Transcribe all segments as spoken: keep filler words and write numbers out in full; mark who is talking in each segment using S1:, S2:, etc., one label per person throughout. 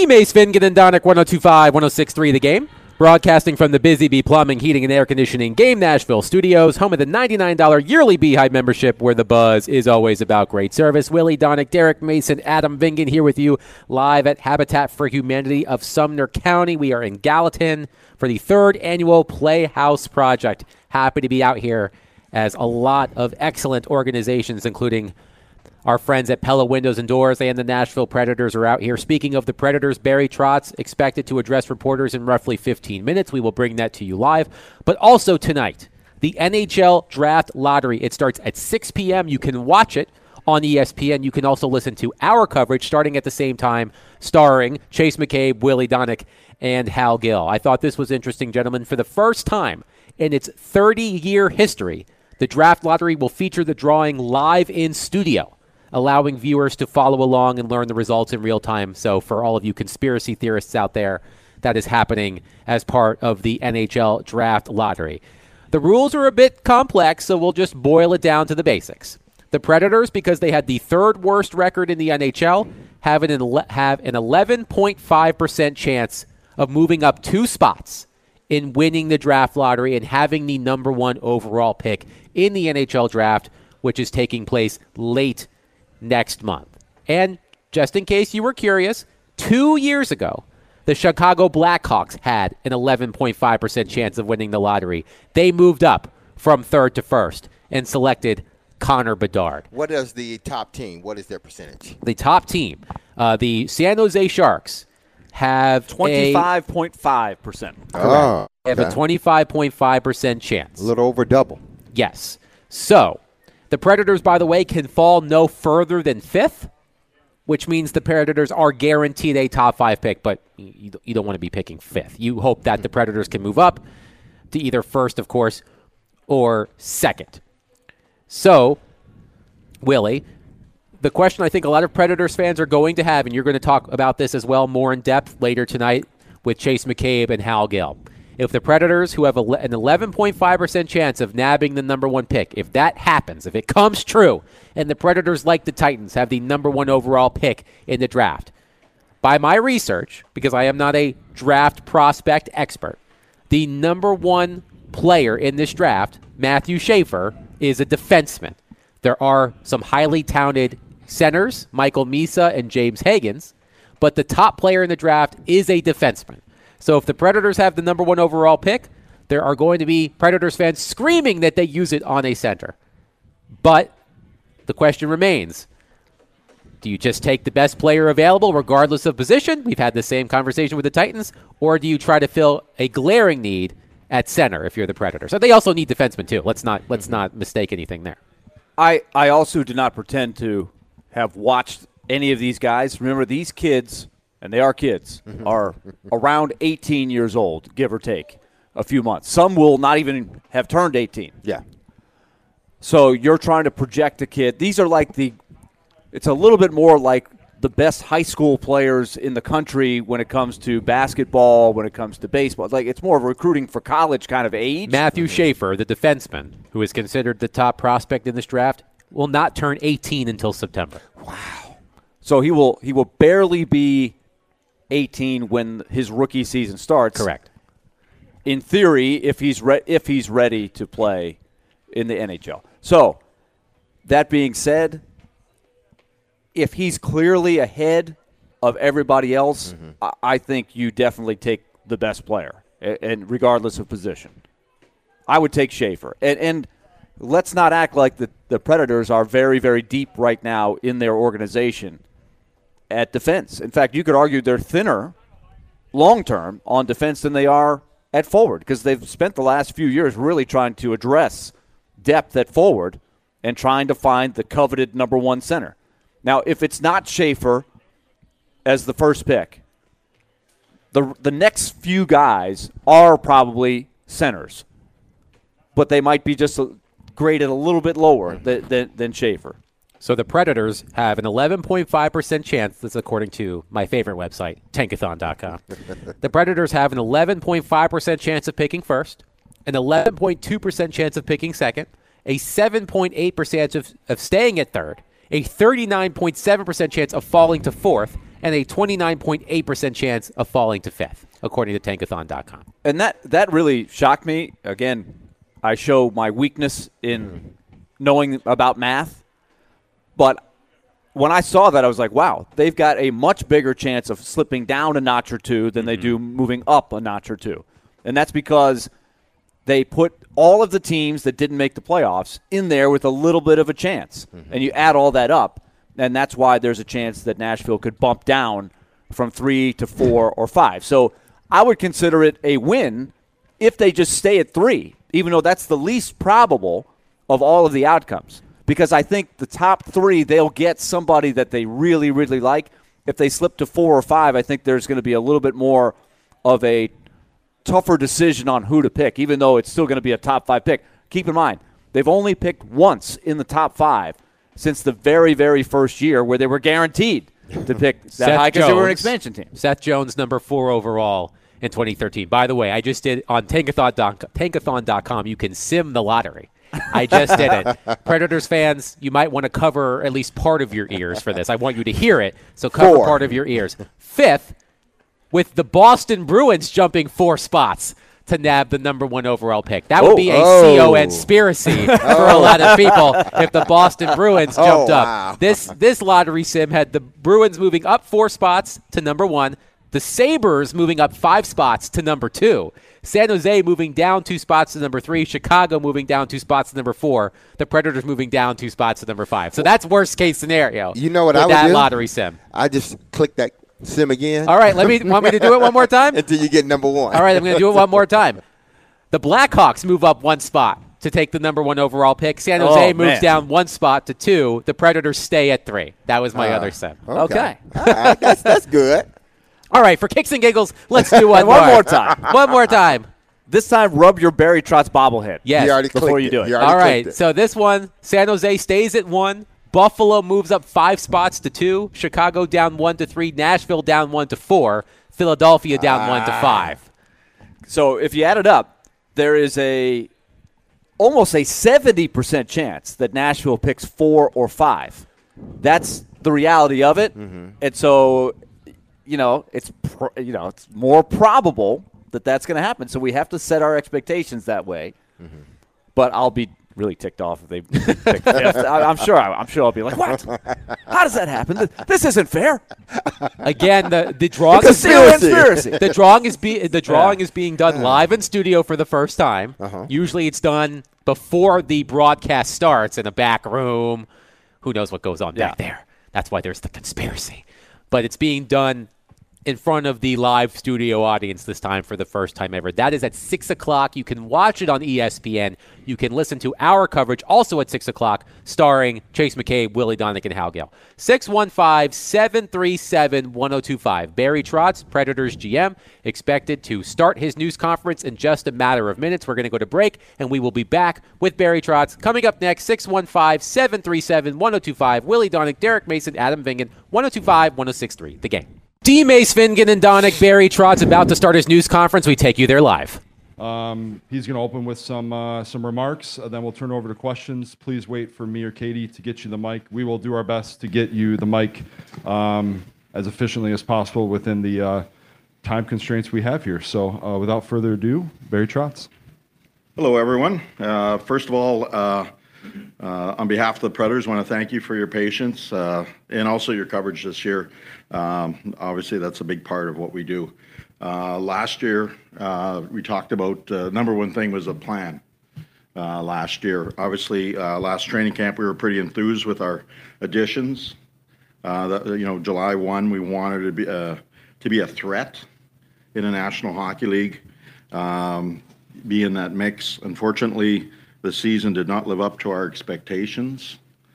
S1: Mace Fingan and Donick, one oh two point five, one oh six point three The Game. Broadcasting from the Busy Bee Plumbing, Heating, and Air Conditioning Game Nashville studios, home of the ninety-nine dollars yearly Beehive membership, where the buzz is always about great service. Willie Donick, Derek Mason, Adam Vingan here with you live at Habitat for Humanity of Sumner County. We are in Gallatin for the third annual Playhouse Project. Happy to be out here as a lot of excellent organizations, including our friends at Pella Windows and Doors and the Nashville Predators are out here. Speaking of the Predators, Barry Trotz expected to address reporters in roughly fifteen minutes. We will bring that to you live. But also tonight, the N H L Draft Lottery. It starts at six p.m. You can watch it on E S P N. You can also listen to our coverage starting at the same time, starring Chase McCabe, Willie Donick, and Hal Gill. I thought this was interesting, gentlemen. For the first time in its thirty-year history, the Draft Lottery will feature the drawing live in studio, allowing viewers to follow along and learn the results in real time. So for all of you conspiracy theorists out there, that is happening as part of the N H L Draft Lottery. The rules are a bit complex, so we'll just boil it down to the basics. The Predators, because they had the third worst record in the N H L, have an, ele- have an eleven point five percent chance of moving up two spots in winning the Draft Lottery and having the number one overall pick in the N H L Draft, which is taking place late next month. And just in case you were curious, two years ago, the Chicago Blackhawks had an eleven point five percent chance of winning the lottery. They moved up from third to first and selected Connor Bedard.
S2: What is the top team? What is their percentage?
S1: The top team, uh, the San Jose Sharks, have
S3: twenty-five point five percent.
S2: Oh,
S1: They have
S2: okay.
S1: a twenty-five point five percent chance.
S2: A little over double.
S1: Yes. So the Predators, by the way, can fall no further than fifth, which means the Predators are guaranteed a top five pick, but you, you don't want to be picking fifth. You hope that the Predators can move up to either first, of course, or second. So, Willie, the question I think a lot of Predators fans are going to have, and you're going to talk about this as well more in depth later tonight with Chase McCabe and Hal Gill. If the Predators, who have a, an eleven point five percent chance of nabbing the number one pick, if that happens, if it comes true, and the Predators, like the Titans, have the number one overall pick in the draft, by my research, because I am not a draft prospect expert, the number one player in this draft, Matthew Schaefer, is a defenseman. There are some highly talented centers, Michael Misa and James Higgins, but the top player in the draft is a defenseman. So if the Predators have the number one overall pick, there are going to be Predators fans screaming that they use it on a center. But the question remains, do you just take the best player available regardless of position? We've had the same conversation with the Titans. Or do you try to fill a glaring need at center if you're the Predators? So they also need defensemen too. Let's not let's not mistake anything there.
S3: I, I also do not pretend to have watched any of these guys. Remember, these kids, and they are kids, are around eighteen years old, give or take a few months. Some will not even have turned eighteen.
S2: Yeah.
S3: So you're trying to project a kid. These are like the – it's a little bit more like the best high school players in the country when it comes to basketball, when it comes to baseball. Like, it's more of recruiting for college kind of age.
S1: Matthew Schaefer, the defenseman, who is considered the top prospect in this draft, will not turn eighteen until September.
S3: Wow. So he will he will barely be eighteen when his rookie season starts.
S1: Correct.
S3: In theory, if he's re- if he's ready to play in the N H L. So, that being said, if he's clearly ahead of everybody else, mm-hmm. I-, I think you definitely take the best player, and, and regardless of position. I would take Schaefer. And, and let's not act like the, the Predators are very, very deep right now in their organization at defense. In fact, you could argue they're thinner long-term on defense than they are at forward, because they've spent the last few years really trying to address depth at forward and trying to find the coveted number one center. Now, if it's not Schaefer as the first pick, the the next few guys are probably centers, but they might be just a, graded a little bit lower than, than, than Schaefer.
S1: So the Predators have an eleven point five percent chance, this is according to my favorite website, tankathon dot com. The Predators have an eleven point five percent chance of picking first, an eleven point two percent chance of picking second, a seven point eight percent of, of staying at third, a thirty-nine point seven percent chance of falling to fourth, and a twenty-nine point eight percent chance of falling to fifth, according to Tankathon dot com.
S3: And that, that really shocked me. Again, I show my weakness in knowing about math. But when I saw that, I was like, wow, they've got a much bigger chance of slipping down a notch or two than mm-hmm. they do moving up a notch or two. And that's because they put all of the teams that didn't make the playoffs in there with a little bit of a chance. Mm-hmm. And you add all that up, and that's why there's a chance that Nashville could bump down from three to four or five. So I would consider it a win if they just stay at three, even though that's the least probable of all of the outcomes. Because I think the top three, they'll get somebody that they really, really like. If they slip to four or five, I think there's going to be a little bit more of a tougher decision on who to pick, even though it's still going to be a top five pick. Keep in mind, they've only picked once in the top five since the very, very first year where they were guaranteed to pick that
S1: Seth
S3: high because they were an
S1: Jones.
S3: expansion team.
S1: Seth Jones, number four overall in twenty thirteen. By the way, I just did on Tankathon dot com, you can sim the lottery. I just did it. Predators fans, you might want to cover at least part of your ears for this. I want you to hear it, so cover
S2: Four.
S1: part of your ears. Fifth, with the Boston Bruins jumping four spots to nab the number one overall pick. That would
S3: Oh.
S1: be a
S2: Oh.
S1: C O conspiracy for a lot of people if the Boston Bruins
S2: Oh,
S1: jumped
S2: wow.
S1: up. This this lottery sim had the Bruins moving up four spots to number one, the Sabres moving up five spots to number two, San Jose moving down two spots to number three, Chicago moving down two spots to number four, the Predators moving down two spots to number five. So that's worst case scenario.
S2: You know what
S1: with
S2: I would
S1: that
S2: do?
S1: lottery sim.
S2: I just click that sim again.
S1: All right, let me want me to do it one more time?
S2: Until you get number one.
S1: All right, I'm going to do it one more time. The Blackhawks move up one spot to take the number one overall pick. San Jose
S3: Oh,
S1: moves
S3: man.
S1: down one spot to two. The Predators stay at three. That was my
S2: Uh,
S1: other sim.
S3: Okay.
S2: All right, that's, that's good.
S1: All right, for kicks and giggles, let's do one,
S3: One
S1: more.
S3: more time.
S1: One more time.
S3: This time, rub your Barry Trotz bobblehead.
S1: Yes.
S2: He already
S3: before
S2: clicked
S3: you
S2: it.
S3: do it.
S2: He already
S1: All right,
S2: clicked it.
S1: so this one, San Jose stays at one. Buffalo moves up five spots to two. Chicago down one to three. Nashville down one to four. Philadelphia down one to five.
S3: So if you add it up, there is a almost a seventy percent chance that Nashville picks four or five. That's the reality of it. Mm-hmm. And so, you know, it's pr- you know, it's more probable that that's going to happen. So we have to set our expectations that way. Mm-hmm. But I'll be really ticked off if they pick fifth. I, I'm sure. I, I'm sure I'll be like, "What? How does that happen? This, this isn't fair."
S1: Again, the the drawing
S3: It's a
S1: is
S3: still conspiracy.
S1: the drawing is be the drawing
S3: Yeah.
S1: is being done live in studio for the first time.
S2: Uh-huh.
S1: Usually, it's done before the broadcast starts in a back room. Who knows what goes on
S3: Yeah.
S1: back there? That's why there's the conspiracy. But it's being done in front of the live studio audience this time for the first time ever. That is at six o'clock. You can watch it on E S P N. You can listen to our coverage also at six o'clock, starring Chase McCabe, Willie Donick, and Hal Gill. six one five, seven three seven, one oh two five. Barry Trotz, Predators G M, expected to start his news conference in just a matter of minutes. We're going to go to break, and we will be back with Barry Trotz. Coming up next, six one five, seven three seven, one oh two five. Willie Donick, Derek Mason, Adam Vingan, one oh two five, one oh six three. The Game. D. Mace, Fingan, and Donick. Barry Trotz about to start his news conference. We take you there live.
S4: Um, he's going to open with some uh, some remarks, uh, then we'll turn over to questions. Please wait for me or Katie to get you the mic. We will do our best to get you the mic um, as efficiently as possible within the uh, time constraints we have here. So uh, without further ado, Barry Trotz.
S5: Hello, everyone. Uh, first of all, uh, uh, on behalf of the Predators, I want to thank you for your patience uh, and also your coverage this year. Um, obviously, that's a big part of what we do. Uh, last year, uh, we talked about uh, number one thing was a plan. Uh, last year, obviously, uh, last training camp, we were pretty enthused with our additions. Uh, that, you know, July first, we wanted to be uh, to be a threat in the National Hockey League, um, be in that mix. Unfortunately, the season did not live up to our expectations,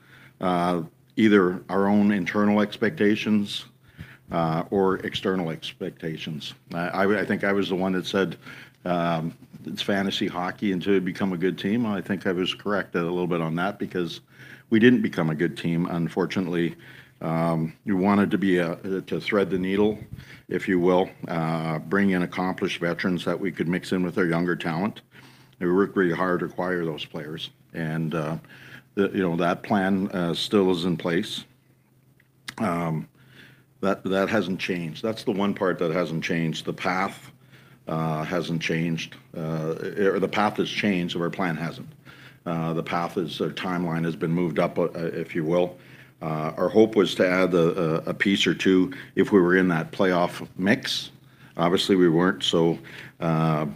S5: uh, either our own internal expectations uh, or external expectations. I, I, I think I was the one that said um, it's fantasy hockey until you become a good team. I think I was correct a little bit on that because we didn't become a good team, unfortunately. Um, we wanted to be a, to thread the needle, if you will, uh, bring in accomplished veterans that we could mix in with our younger talent. We worked really hard to acquire those players, and uh, the, you know that plan uh, still is in place. Um, that that hasn't changed. That's the one part that hasn't changed. The path uh, hasn't changed, uh, or the path has changed, or our plan hasn't. Uh, the path is, our timeline has been moved up, uh, if you will. Uh, our hope was to add a, a piece or two if we were in that playoff mix. Obviously, we weren't, so uh,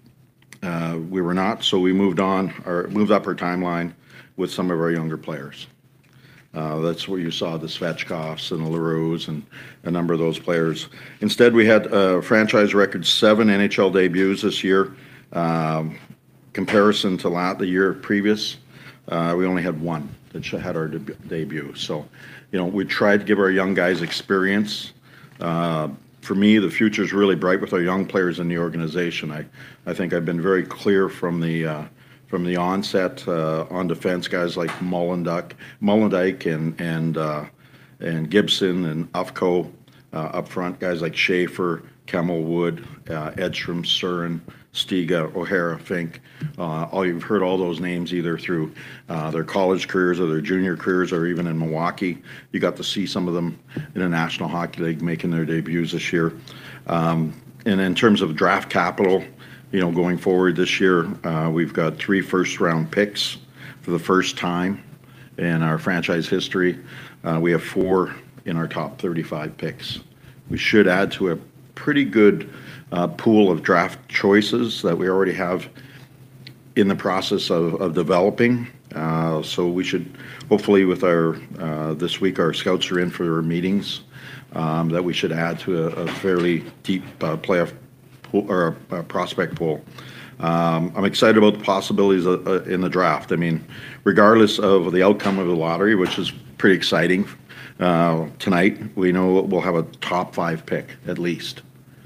S5: uh, we were not. So we moved on, or moved up our timeline with some of our younger players. Uh, that's where you saw the Svechkovs and the Leroux's and a number of those players. Instead, we had a franchise record seven N H L debuts this year. Um, comparison to la- the year previous, uh, we only had one that had our deb- debut. So, you know, we tried to give our young guys experience. Uh, for me, the future is really bright with our young players in the organization. I, I think I've been very clear from the uh, from the onset uh, on defense, guys like Mollendyke, Mollendyke and and uh, and Gibson and Ufko uh, up front, guys like Schaefer, Kemmel, Wood, uh, Edstrom, Surin, Stiga, O'Hara, Fink. Uh, all you've heard all those names either through uh, their college careers or their junior careers or even in Milwaukee. You got to see some of them in the National Hockey League making their debuts this year. Um, and in terms of draft capital, you know, going forward this year, uh, we've got three first-round picks for the first time in our franchise history. Uh, we have four in our top thirty-five picks. We should add to a pretty good uh, pool of draft choices that we already have in the process of, of developing. Uh, so we should, hopefully with our, uh, this week our scouts are in for meetings, um, that we should add to a, a fairly deep uh, playoff pool, or a, a prospect pool. Um, I'm excited about the possibilities of, uh, in the draft. I mean, regardless of the outcome of the lottery, which is pretty exciting, uh, tonight we know we'll have a top five pick at least.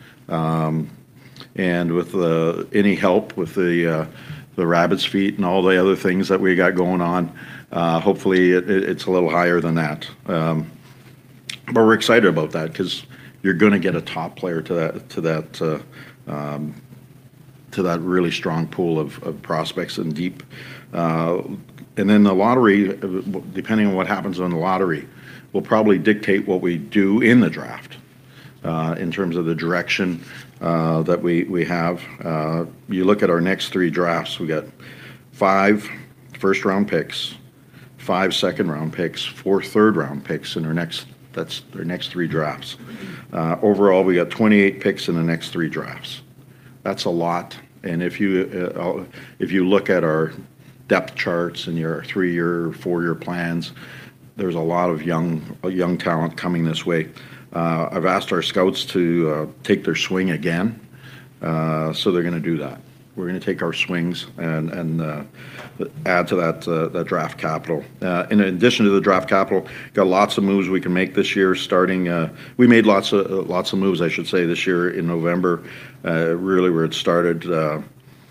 S5: Um, and with uh, any help with the uh, the rabbit's feet and all the other things that we got going on, uh, hopefully it, it, it's a little higher than that. Um, but we're excited about that because you're going to get a top player to that to that uh, um, to that really strong pool of, of prospects and deep. Uh, and then the lottery, depending on what happens on the lottery, will probably dictate what we do in the draft. Uh, in terms of the direction uh, that we, we have. Uh, you look at our next three drafts, we got five first-round picks, five second-round picks, four third-round picks in our next, that's our next three drafts. Uh, overall, we got twenty-eight picks in the next three drafts. That's a lot, and if you, uh, if you look at our depth charts and your three-year, four-year plans, there's a lot of young, young talent coming this way. Uh, I've asked our scouts to uh, take their swing again, uh, so they're going to do that. We're going to take our swings and and uh, add to that uh, that draft capital. Uh, in addition to the draft capital, got lots of moves we can make this year. Starting, uh, we made lots of uh, lots of moves, I should say, this year in November. Uh, really, where it started. Uh,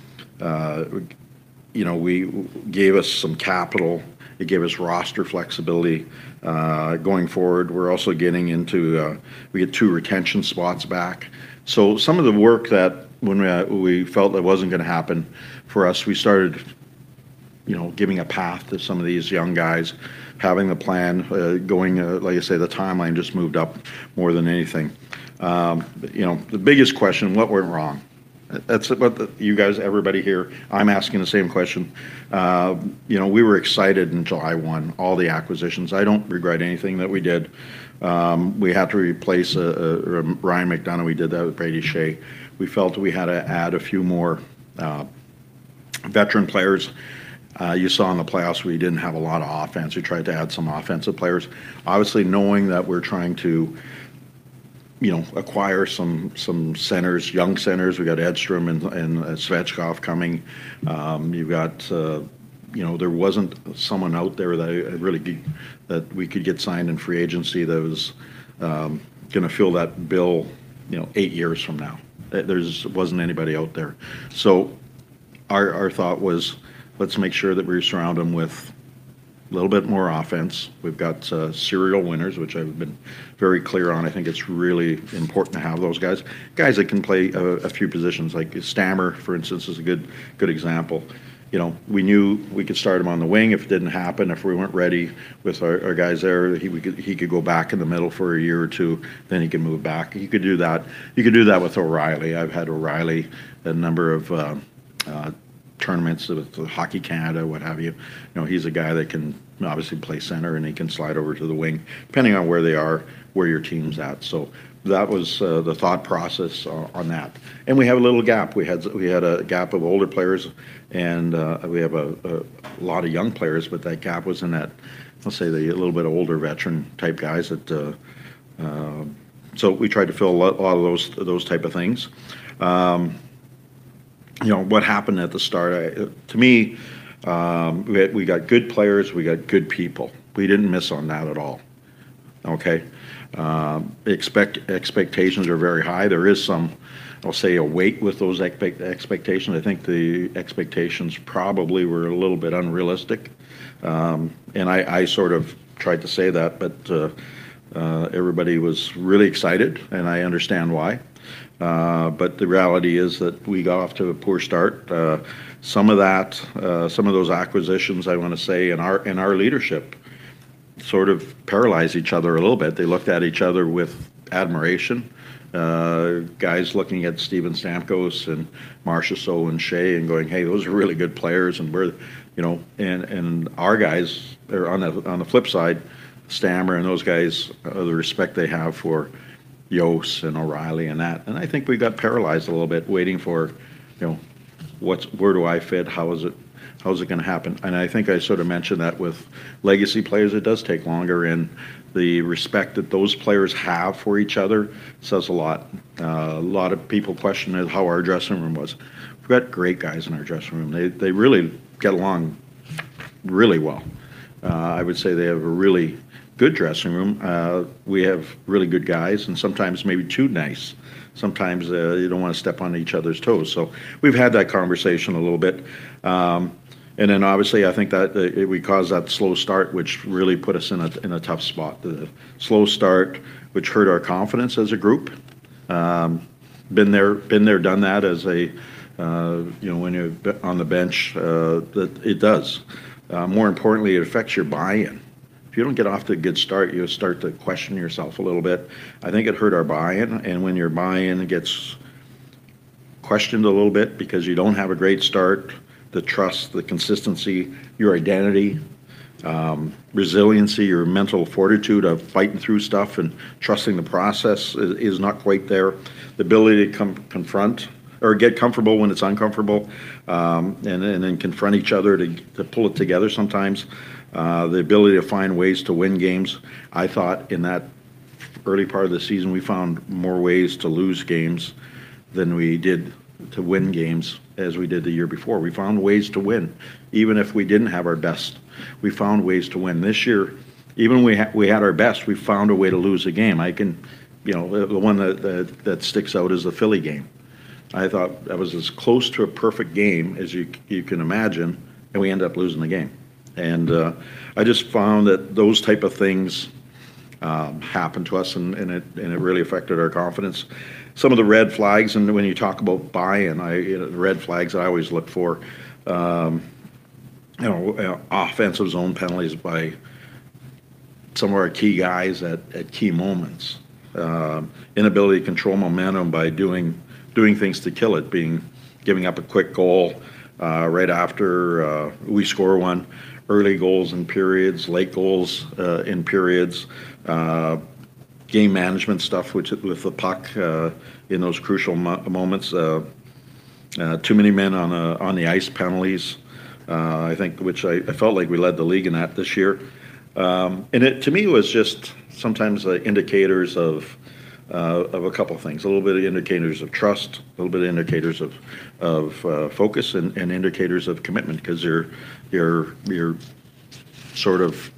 S5: uh, you know, we gave us some capital. It gave us roster flexibility. Uh, going forward, we're also getting into, uh, we get two retention spots back. So some of the work that when we, uh, we felt that wasn't going to happen for us, we started, you know, giving a path to some of these young guys, having the plan, uh, going, uh, like I say, the timeline just moved up more than anything. Um, you know, the biggest question, what went wrong? That's what the, you guys, everybody here, I'm asking the same question. Uh, you know, we were excited in July first, all the acquisitions. I don't regret anything that we did. Um, we had to replace a, a, a Ryan McDonough. We did that with Brady Shea. We felt we had to add a few more uh, veteran players. Uh, you saw in the playoffs we didn't have a lot of offense. We tried to add some offensive players. Obviously, knowing that we're trying to you know, acquire some some centers, young centers. We got Edstrom and, and uh, Svechkov coming. Um, you've got, uh, you know, there wasn't someone out there that I really that we could get signed in free agency that was um, going to fill that bill, you know, eight years from now. There's wasn't anybody out there. So our our thought was, let's make sure that we surround them with a little bit more offense. We've got uh, serial winners, which I've been very clear on. I think it's really important to have those guys. Guys that can play a, a few positions, like Stammer, for instance, is a good good example. you know, we knew we could start him on the wing. If it didn't happen, if we weren't ready with our, our guys there, he we could he could go back in the middle for a year or two. Then he could move back. You could do that. You could do that with O'Reilly. I've had O'Reilly a number of uh, uh, tournaments with Hockey Canada, what have you. You know, he's a guy that can obviously play center and he can slide over to the wing, depending on where they are, where your team's at. So that was uh, the thought process uh, on that. And we have a little gap. We had we had a gap of older players, and uh, we have a, a lot of young players, but that gap was in that, let's say, the a little bit older veteran type guys. That uh, uh, so we tried to fill a lot, a lot of those those type of things. Um, you know, what happened at the start? I, to me, um, we had, we got good players. We got good people. We didn't miss on that at all. Okay. Um, expect expectations are very high. There is some, I'll say, a weight with those expect, expectations. I think the expectations probably were a little bit unrealistic, um, and I, I sort of tried to say that, but uh, uh, everybody was really excited, and I understand why. Uh, but the reality is that we got off to a poor start. Uh, some of that, uh, some of those acquisitions, I want to say, in our in our leadership, sort of paralyzed each other a little bit. They looked at each other with admiration. Uh, guys looking at Steven Stamkos and Marchessault and Shea and going, "Hey, those are really good players," and we're, you know, and and our guys are on the on the flip side, Stammer and those guys, uh, the respect they have for Yost and O'Reilly and that, and I think we got paralyzed a little bit, waiting for, you know, what's where do I fit? How is it? How's it going to happen? And I think I sort of mentioned that with legacy players, it does take longer, and the respect that those players have for each other says a lot. Uh, a lot of people question how our dressing room was. We've got great guys in our dressing room. They they really get along really well. Uh, I would say they have a really good dressing room. Uh, we have really good guys, and sometimes maybe too nice. Sometimes uh, you don't want to step on each other's toes. So we've had that conversation a little bit. Um, And then obviously, I think that uh, we caused that slow start, which really put us in a in a tough spot. The slow start, which hurt our confidence as a group. Um, been there, been there, done that. As a uh, you know, when you're on the bench, uh, that it does. Uh, more importantly, it affects your buy-in. If you don't get off to a good start, you start to question yourself a little bit. I think it hurt our buy-in, and when your buy-in gets questioned a little bit because you don't have a great start, the trust, the consistency, your identity, um, resiliency, your mental fortitude of fighting through stuff and trusting the process is, is not quite there. The ability to come confront or get comfortable when it's uncomfortable, um, and, and then confront each other to, to pull it together sometimes. Uh, the ability to find ways to win games. I thought in that early part of the season we found more ways to lose games than we did to win games as we did the year before. We found ways to win, even if we didn't have our best. We found ways to win. This year, even when we, ha- we had our best, we found a way to lose a game. I can, you know, the, the one that, that that sticks out is the Philly game. I thought that was as close to a perfect game as you you can imagine, and we ended up losing the game. And uh, I just found that those type of things um, happened to us, and, and it and it really affected our confidence. Some of the red flags, and when you talk about buy-in, I you know, the red flags I always look for, um, you know, uh, offensive zone penalties by some of our key guys at, at key moments, uh, inability to control momentum by doing doing things to kill it, being giving up a quick goal uh, right after uh, we score one, early goals in periods, late goals uh, in periods. Uh, game management stuff which, with the puck uh, in those crucial mo- moments. Uh, uh, too many men on uh, on the ice penalties, uh, I think, which I, I felt like we led the league in that this year. Um, and it to me was just sometimes uh, indicators of uh, of a couple of things. A little bit of indicators of trust, a little bit of indicators of of uh, focus, and, and indicators of commitment, because you're you're you're sort of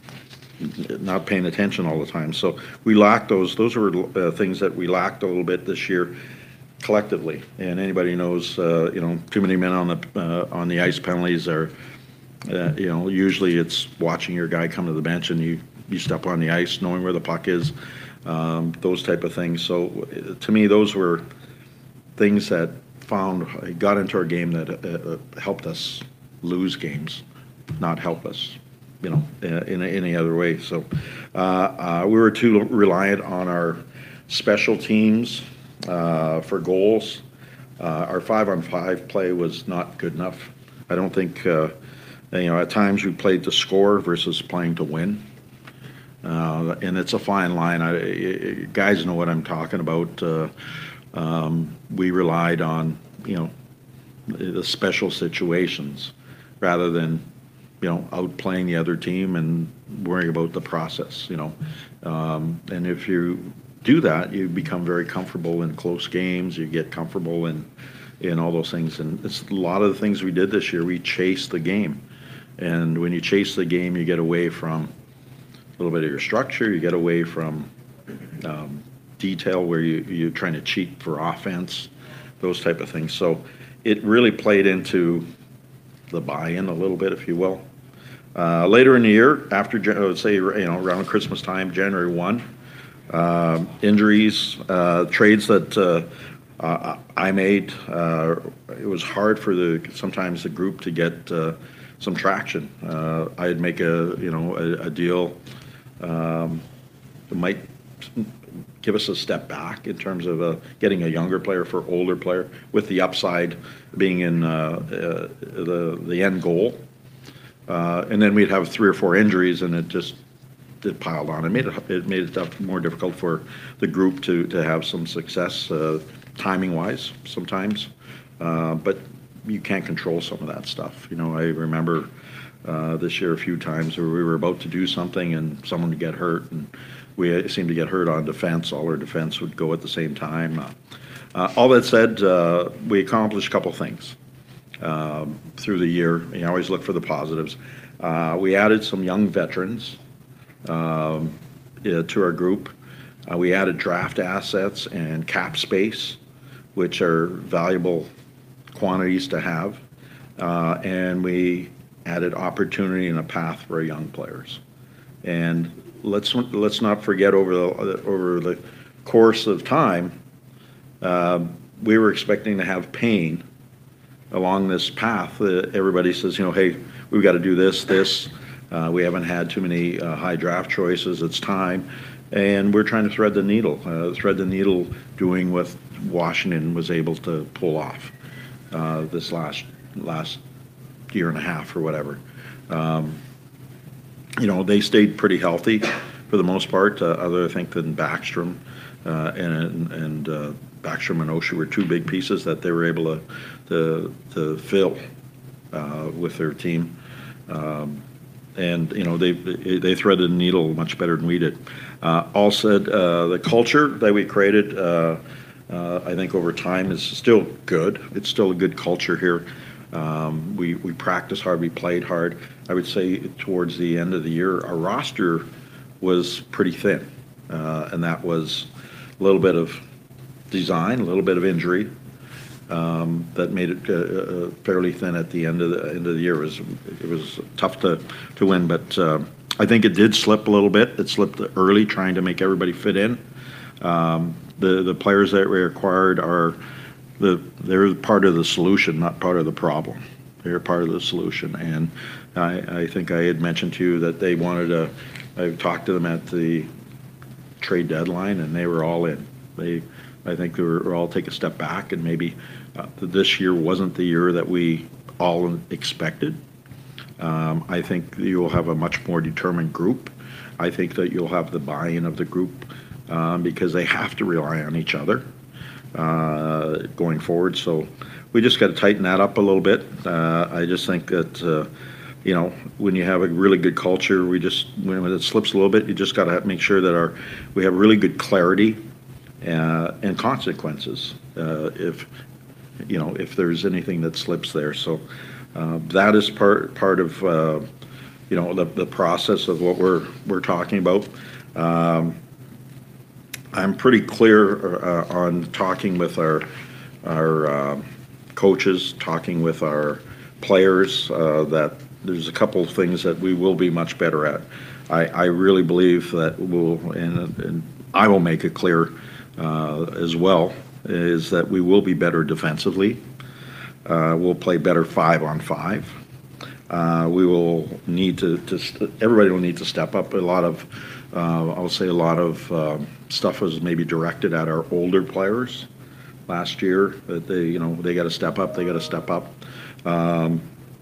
S5: not paying attention all the time. So we lacked those. Those were uh, things that we lacked a little bit this year, collectively. And anybody knows, uh, you know, too many men on the uh, on the ice penalties are, uh, you know, usually it's watching your guy come to the bench and you you step on the ice, knowing where the puck is, um, those type of things. So uh, to me, those were things that found got into our game that uh, uh, helped us lose games, not help us, you know, in, in any other way. So uh, uh, we were too reliant on our special teams uh, for goals. Uh, our five-on-five play was not good enough. I don't think, uh, you know, at times we played to score versus playing to win. Uh, and it's a fine line. I, I, guys know what I'm talking about. Uh, um, we relied on, you know, the special situations rather than, you know, outplaying the other team and worrying about the process, you know. Um, and if you do that, you become very comfortable in close games. You get comfortable in, in all those things. And it's a lot of the things we did this year. We chased the game. And when you chase the game, you get away from a little bit of your structure. You get away from um, detail where you, you're trying to cheat for offense, those type of things. So it really played into the buy-in a little bit, if you will. Uh, later in the year, after, let's say, you know, around Christmas time, January first, uh, injuries, uh, trades that uh, uh, I made, uh, it was hard for the sometimes the group to get uh, some traction. Uh, I'd make a, you know, a, a deal um, that might give us a step back in terms of uh, getting a younger player for older player, with the upside being in uh, uh, the the end goal. Uh, and then we'd have three or four injuries, and it just it piled on. It made it it made it more difficult for the group to to have some success, uh, timing wise sometimes. Uh, but you can't control some of that stuff. You know, I remember uh, this year a few times where we were about to do something and someone would get hurt, and we seemed to get hurt on defense. All our defense would go at the same time. Uh, uh, all that said, uh, we accomplished a couple things um, through the year. You always look for the positives. Uh, we added some young veterans um, uh, to our group. Uh, we added draft assets and cap space, which are valuable quantities to have. Uh, and we added opportunity and a path for our young players. And let's let's not forget, over the over the course of time, uh, we were expecting to have pain along this path. Uh, everybody says, you know, hey, we've got to do this, this. Uh, we haven't had too many uh, high draft choices. It's time, and we're trying to thread the needle. Uh, thread the needle, doing what Washington was able to pull off uh, this last last year and a half or whatever. Um, You know, they stayed pretty healthy for the most part, uh, other I think than Backstrom uh, and and uh, Backstrom and Oshie were two big pieces that they were able to to, to fill uh, with their team, um, and you know they they threaded the needle much better than we did. Uh, all said, uh, the culture that we created, uh, uh, I think over time is still good. It's still a good culture here. Um, we, we practiced hard, we played hard. I would say towards the end of the year, our roster was pretty thin. Uh, and that was a little bit of design, a little bit of injury um, that made it uh, uh, fairly thin at the end of the end of the year. It was, it was tough to, to win, but uh, I think it did slip a little bit. It slipped early, trying to make everybody fit in. Um, the, the players that we acquired are The, they're part of the solution, not part of the problem. They're part of the solution, and I, I think I had mentioned to you that they wanted to. I talked to them at the trade deadline, and they were all in. They, I think they were all take a step back, and maybe uh, this year wasn't the year that we all expected. Um, I think you'll have a much more determined group. I think that you'll have the buy-in of the group um, because they have to rely on each other. Uh, going forward, so we just got to tighten that up a little bit. Uh, I just think that uh, you know, when you have a really good culture, we just when it slips a little bit, you just got to make sure that our we have really good clarity uh, and consequences uh, if you know if there's anything that slips there. So uh, that is part part of uh, you know the the process of what we're we're talking about. Um, I'm pretty clear uh, on talking with our our uh, coaches, talking with our players, uh, that there's a couple of things that we will be much better at. I, I really believe that we'll, and, and I will make it clear uh, as well, is that we will be better defensively. Uh, we'll play better five on five. Uh, we will need to, to st- everybody will need to step up. A lot of, uh, I'll say a lot of um, stuff was maybe directed at our older players last year, that they, you know, they got to step up, they got to step up. Um,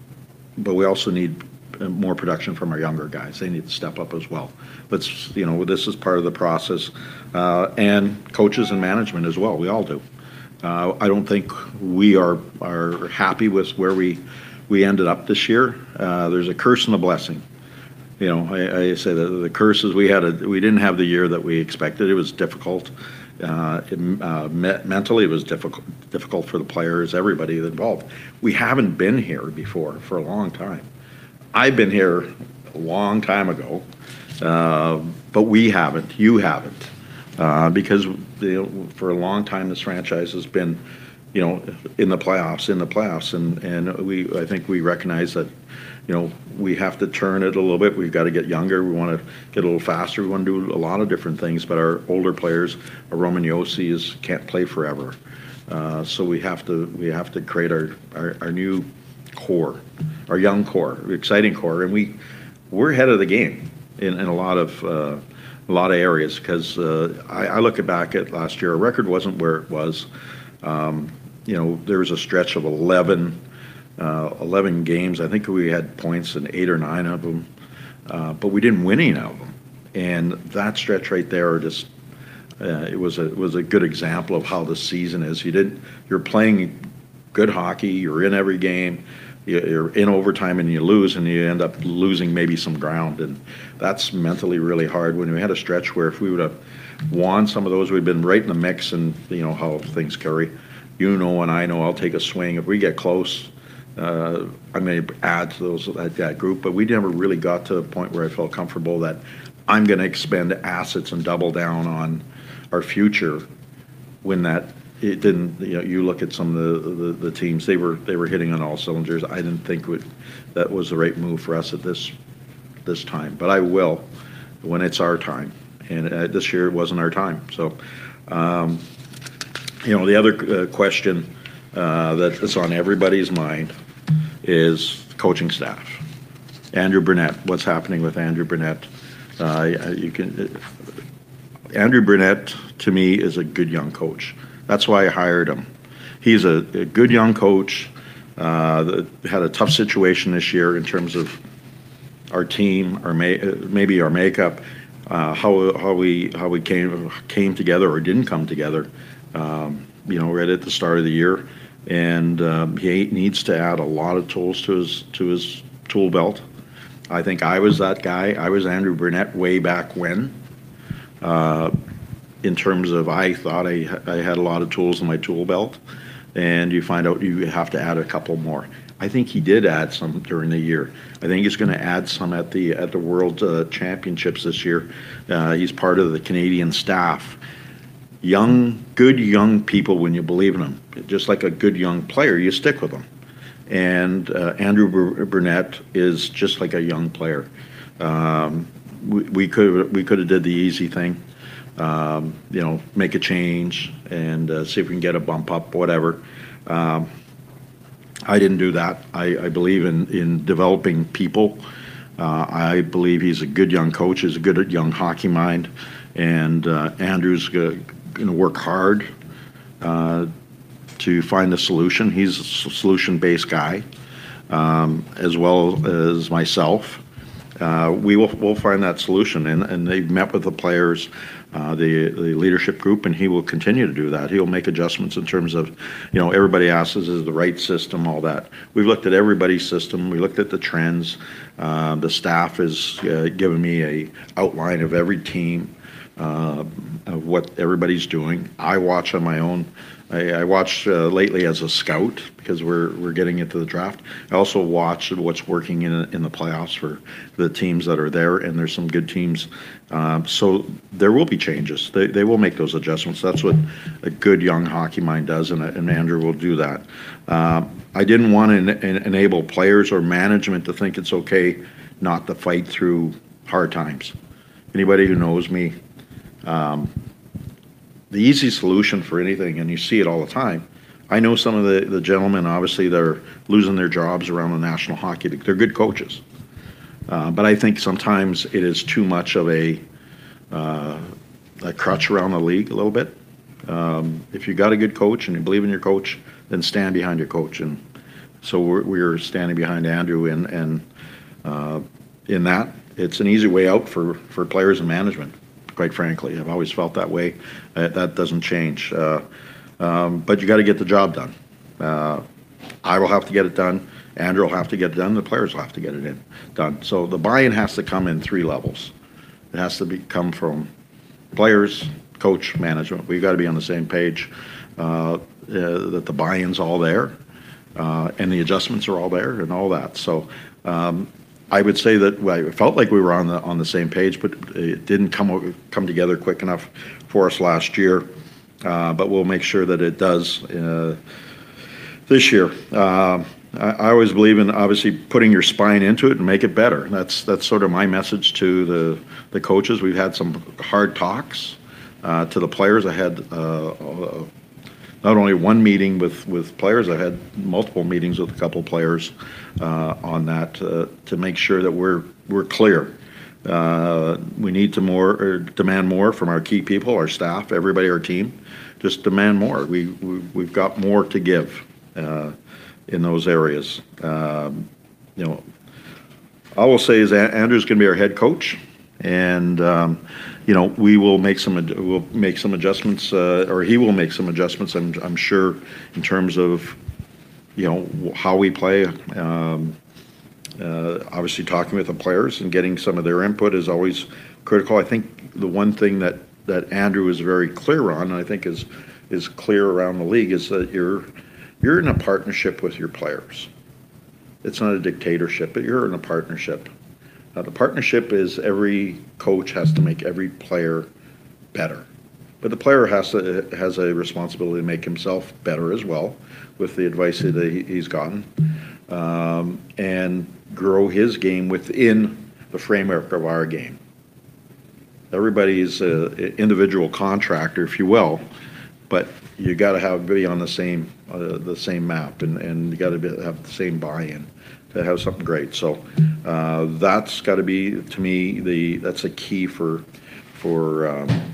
S5: but we also need more production from our younger guys. They need to step up as well. But, you know, this is part of the process. Uh, and coaches and management as well. We all do. Uh, I don't think we are are happy with where we we ended up this year. Uh, there's a curse and a blessing. You know, I, I say that the curse is we had a we didn't have the year that we expected. It was difficult. Uh, it, uh, me- mentally, it was difficult difficult for the players, everybody involved. We haven't been here before for a long time. I've been here a long time ago, uh, but we haven't. You haven't. Uh, because you know, for a long time this franchise has been, you know, in the playoffs, in the playoffs, and and we I think we recognize that, you know, we have to turn it a little bit. We've got to get younger. We want to get a little faster. We want to do a lot of different things. But our older players, our Roman Josi, is can't play forever, uh, so we have to we have to create our, our, our new core, our young core, exciting core, and we we're ahead of the game in, in a lot of. Uh, A lot of areas because uh, I, I look back at last year. Our record wasn't where it was. Um, you know, there was a stretch of eleven, uh, eleven games. I think we had points in eight or nine of them, uh, but we didn't win any of them. And that stretch right there, just uh, it was a it was a good example of how the season is. You didn't. You're playing good hockey. You're in every game. You're in overtime and you lose, and you end up losing maybe some ground, and that's mentally really hard. When we had a stretch where if we would have won some of those, we'd been right in the mix, and you know how things carry. You know, and I know I'll take a swing if we get close. Uh, I may add to those that, that group, but we never really got to a point where I felt comfortable that I'm going to expend assets and double down on our future. When that. It didn't. You know, you look at some of the, the, the teams; they were they were hitting on all cylinders. I didn't think would, that was the right move for us at this this time. But I will when it's our time. And uh, this year it wasn't our time. So, um, you know, the other uh, question uh, that's on everybody's mind is coaching staff. Andrew Brunette. What's happening with Andrew Brunette? Uh, you can. Uh, Andrew Brunette to me is a good young coach. That's why I hired him. He's a, a good young coach uh, that had a tough situation this year in terms of our team, our may, maybe our makeup, uh, how how we how we came came together or didn't come together. Um, you know, right at the start of the year, and um, he needs to add a lot of tools to his to his tool belt. I think I was that guy. I was Andrew Brunette way back when. Uh, in terms of I thought I, I had a lot of tools in my tool belt, and you find out you have to add a couple more. I think he did add some during the year. I think he's going to add some at the at the World uh, Championships this year. Uh, he's part of the Canadian staff. Young, good young people, when you believe in them, just like a good young player, you stick with them. And uh, Andrew Brunette is just like a young player. Um, we, we could we could have did the easy thing. Um, you know, make a change and uh, see if we can get a bump up, whatever. Um, I didn't do that. I, I believe in, in developing people. Uh, I believe he's a good young coach. He's a good young hockey mind. And uh, Andrew's going to work hard uh, to find a solution. He's a solution-based guy, um, as well as myself. Uh, we will we'll find that solution. And, and they've met with the players. Uh, the the leadership group, and he will continue to do that. He'll make adjustments in terms of, you know, everybody asks us, is the right system, all that. We've looked at everybody's system. We looked at the trends. Uh, the staff has uh, given me a outline of every team, uh, of what everybody's doing. I watch on my own. I, I watch uh, lately as a scout because we're we're getting into the draft. I also watch what's working in in the playoffs for the teams that are there, and there's some good teams. Um, so there will be changes. They they will make those adjustments. That's what a good young hockey mind does, and, and Andrew will do that. Uh, I didn't want to en- en- enable players or management to think it's okay not to fight through hard times. Anybody who knows me. Um, The easy solution for anything, and you see it all the time, I know some of the, the gentlemen, obviously, they're losing their jobs around the National Hockey League. They're good coaches. Uh, but I think sometimes it is too much of a, uh, a crutch around the league a little bit. Um, if you got a good coach and you believe in your coach, then stand behind your coach. And so we're, we're standing behind Andrew in, and uh, in that. It's an easy way out for, for players and management, quite frankly. I've always felt that way. Uh, that doesn't change. Uh, um, but you got to get the job done. Uh, I will have to get it done. Andrew will have to get it done. The players will have to get it in done. So the buy-in has to come in three levels. It has to be come from players, coach, management. We've got to be on the same page uh, uh, that the buy-in's all there uh, and the adjustments are all there and all that. So um, I would say that well, I felt like we were on the on the same page, but it didn't come come together quick enough for us last year. Uh, but we'll make sure that it does uh, this year. Uh, I, I always believe in obviously putting your spine into it and make it better. That's that's sort of my message to the the coaches. We've had some hard talks uh, to the players. I had uh, uh, not only one meeting with, with players, I had multiple meetings with a couple of players uh, on that uh, to make sure that we're we're clear. Uh, we need to more or demand more from our key people, our staff, everybody, our team. Just demand more. We, we we've got more to give uh, in those areas. Um, you know, all I will say is that Andrew's going to be our head coach, and um, you know we will make some we'll make some adjustments, uh, or he will make some adjustments. I'm I'm sure in terms of you know how we play. Um, uh, obviously, talking with the players and getting some of their input is always critical. I think the one thing that, that Andrew is very clear on, and I think is is clear around the league, is that you're you're in a partnership with your players. It's not a dictatorship, but you're in a partnership. Now, the partnership is every coach has to make every player better, but the player has to has a responsibility to make himself better as well, with the advice that he, he's gotten, um, and grow his game within the framework of our game. Everybody's an individual contractor, if you will, but you got to have be on the same uh, the same map, and, and you got to have the same buy-in to have something great. So uh, that's got to be, to me, the that's a key for for um,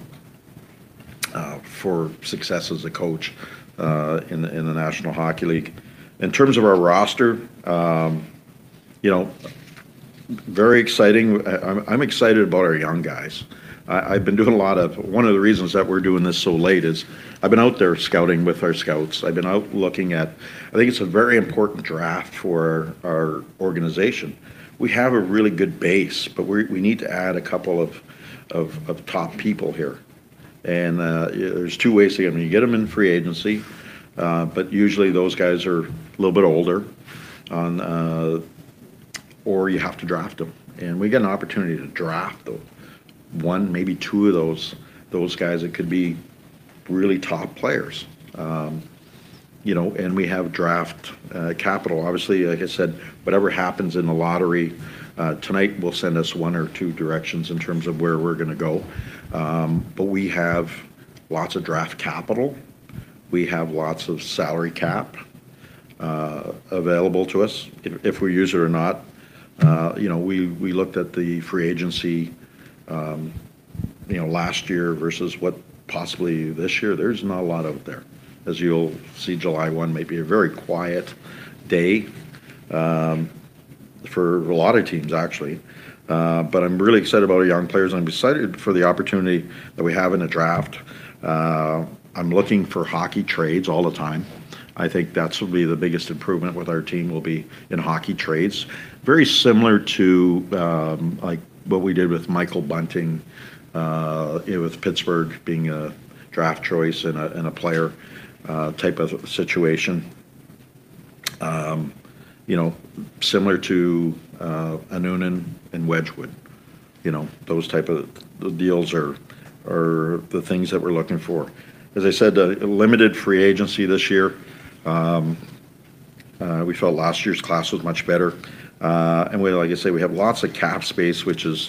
S5: uh, for success as a coach uh, in the in the National Hockey League. In terms of our roster, um, you know, very exciting. I'm, I'm excited about our young guys. I, I've been doing a lot of, one of the reasons that we're doing this so late is I've been out there scouting with our scouts. I've been out looking at, I think it's a very important draft for our, our organization. We have a really good base, but we we need to add a couple of, of, of top people here. And uh, there's two ways to get them. You get them in free agency, uh, but usually those guys are a little bit older, on, uh, or you have to draft them. And we get an opportunity to draft the one, maybe two of those those guys that could be really top players. Um, you know, and we have draft uh, capital. Obviously, like I said, whatever happens in the lottery uh, tonight will send us one or two directions in terms of where we're going to go. Um, but we have lots of draft capital. We have lots of salary cap uh, available to us if, if we use it or not. Uh, you know, we, we looked at the free agency, um, you know, last year versus what possibly this year. There's not a lot out there. As you'll see, July first may be a very quiet day um, for a lot of teams, actually. Uh, but I'm really excited about our young players. I'm excited for the opportunity that we have in the draft. Uh, I'm looking for hockey trades all the time. I think that's will be the biggest improvement with our team will be in hockey trades. Very similar to um, like what we did with Michael Bunting, uh, you know, with Pittsburgh being a draft choice and a, and a player uh, type of situation. Um, you know, similar to uh, Anunen and Wedgwood. You know, those type of the deals are are the things that we're looking for. As I said, a limited free agency this year. Um, uh, we felt last year's class was much better. Uh, and we, like I say, we have lots of cap space, which is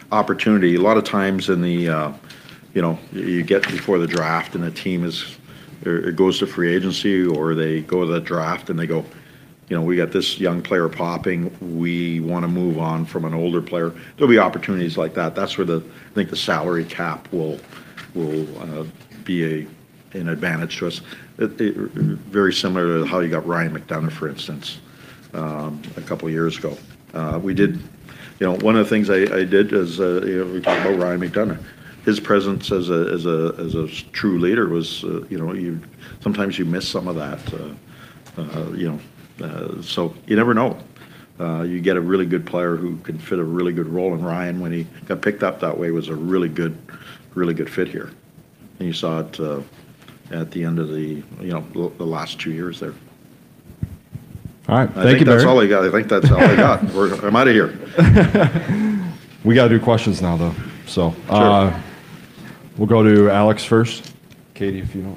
S5: opportunity. A lot of times in the, uh, you know, you get before the draft and the team is or it goes to free agency, or they go to the draft and they go, you know, we got this young player popping. We want to move on from an older player. There'll be opportunities like that. That's where the I think the salary cap will will uh, be a an advantage to us. It, it, very similar to how you got Ryan McDonough, for instance, um, a couple of years ago. Uh, we did, you know, one of the things I, I did is uh, you know, we talked about Ryan McDonough. His presence as a as a as a true leader was, uh, you know, you sometimes you miss some of that, uh, uh, you know. Uh, so you never know. Uh, you get a really good player who can fit a really good role. And Ryan, when he got picked up that way, was a really good, really good fit here. And you saw it uh, at the end of the, you know, the last two years there.
S4: All right,
S5: I
S4: thank
S5: think
S4: you,
S5: that's
S4: Barry.
S5: all I got. I think that's all I got. We're, I'm out of here.
S4: We got to do questions now, though. So uh, we'll go to Alex first. Katie, if you don't.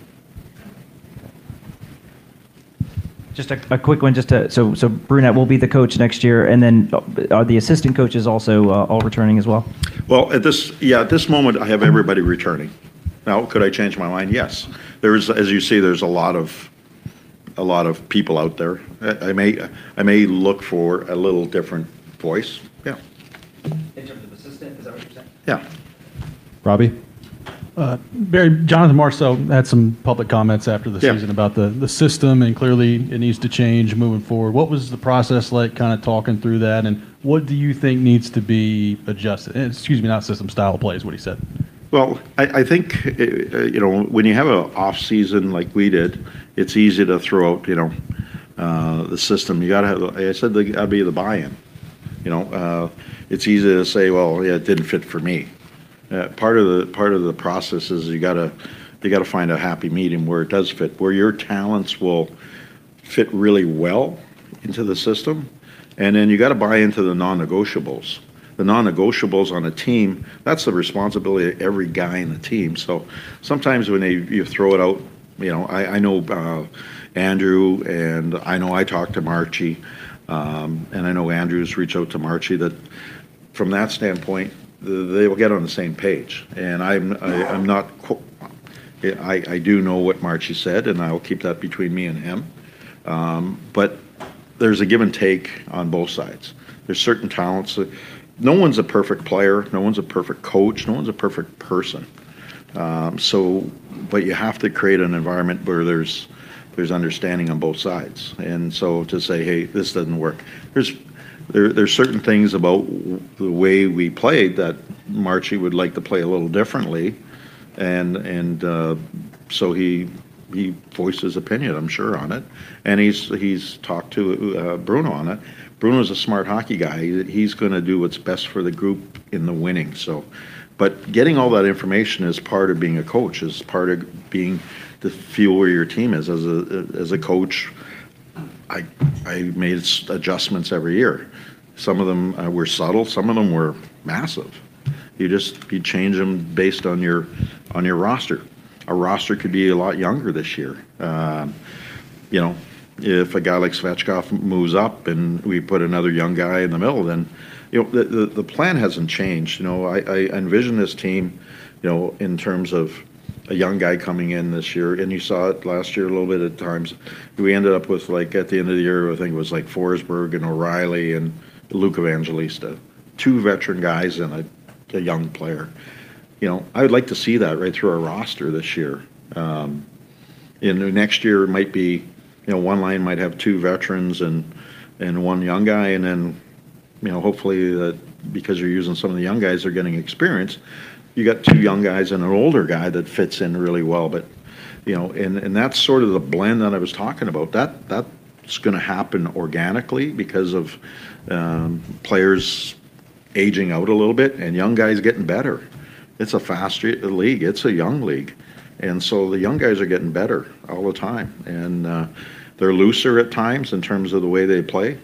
S6: Just a, a quick one, just to, so so Brunette will be the coach next year, and then are the assistant coaches also uh, all returning as well?
S5: Well, at this, yeah, at this moment, I have everybody returning. Now, could I change my mind? Yes. There's, as you see, there's a lot of, a lot of people out there. I, I may, I may look for a little different voice. Yeah.
S6: In terms of assistant, is that what you're saying?
S5: Yeah.
S4: Robbie?
S7: Uh, Barry, Jonathan Marceau had some public comments after the
S5: Yeah.
S7: season about the, the system, and clearly it needs to change moving forward. What was the process like, kind of talking through that, and what do you think needs to be adjusted? Eh, Excuse me, not system, style of play is what he said.
S5: Well, I, I think, uh, you know, when you have an off season like we did, it's easy to throw out, you know, uh, the system. You got to have, like I said, there got to be the buy-in. You know, uh, it's easy to say, well, yeah, it didn't fit for me. Uh, part of the part of the process is you gotta you gotta find a happy medium where it does fit, where your talents will fit really well into the system, and then you got to buy into the non-negotiables. The non-negotiables on a team, that's the responsibility of every guy in the team. So sometimes when they, you throw it out, you know, I, I know uh, Andrew, and I know I talked to Marchie, um, and I know Andrew's reached out to Marchie, that from that standpoint, they will get on the same page. And I'm I, I'm not. I, I do know what Marchie said, and I'll keep that between me and him. Um, but there's a give and take on both sides. There's certain talents. That, no one's a perfect player. No one's a perfect coach. No one's a perfect person. Um, so, but you have to create an environment where there's there's understanding on both sides. And so to say, hey, this doesn't work. There's There, there's certain things about the way we played that Marchie would like to play a little differently, and and uh, so he he voiced his opinion, I'm sure, on it, and he's he's talked to uh, Bruno on it. Bruno's a smart hockey guy. He's going to do what's best for the group in the winning. So, but getting all that information is part of being a coach. Is part of being to feel where your team is as a as a coach. I, I made adjustments every year. Some of them uh, were subtle. Some of them were massive. You just you change them based on your on your roster. Our roster could be a lot younger this year. Um, you know, if a guy like Svechkov moves up and we put another young guy in the middle, then you know the the, the plan hasn't changed. You know, I, I envision this team, you know, in terms of a young guy coming in this year, and you saw it last year a little bit at times. We ended up with, like, at the end of the year, I think it was like Forsberg and O'Reilly and Luke Evangelista, two veteran guys and a, a young player. You know, I would like to see that right through our roster this year. Um, and next year it might be, you know, one line might have two veterans and and one young guy, and then, you know, hopefully that because you're using some of the young guys, they're getting experience. You got two young guys and an older guy that fits in really well, but you know, and, and that's sort of the blend that I was talking about. That that's going to happen organically because of um, players aging out a little bit and young guys getting better. It's a fast league. It's a young league, and so the young guys are getting better all the time, and uh, they're looser at times in terms of the way they play.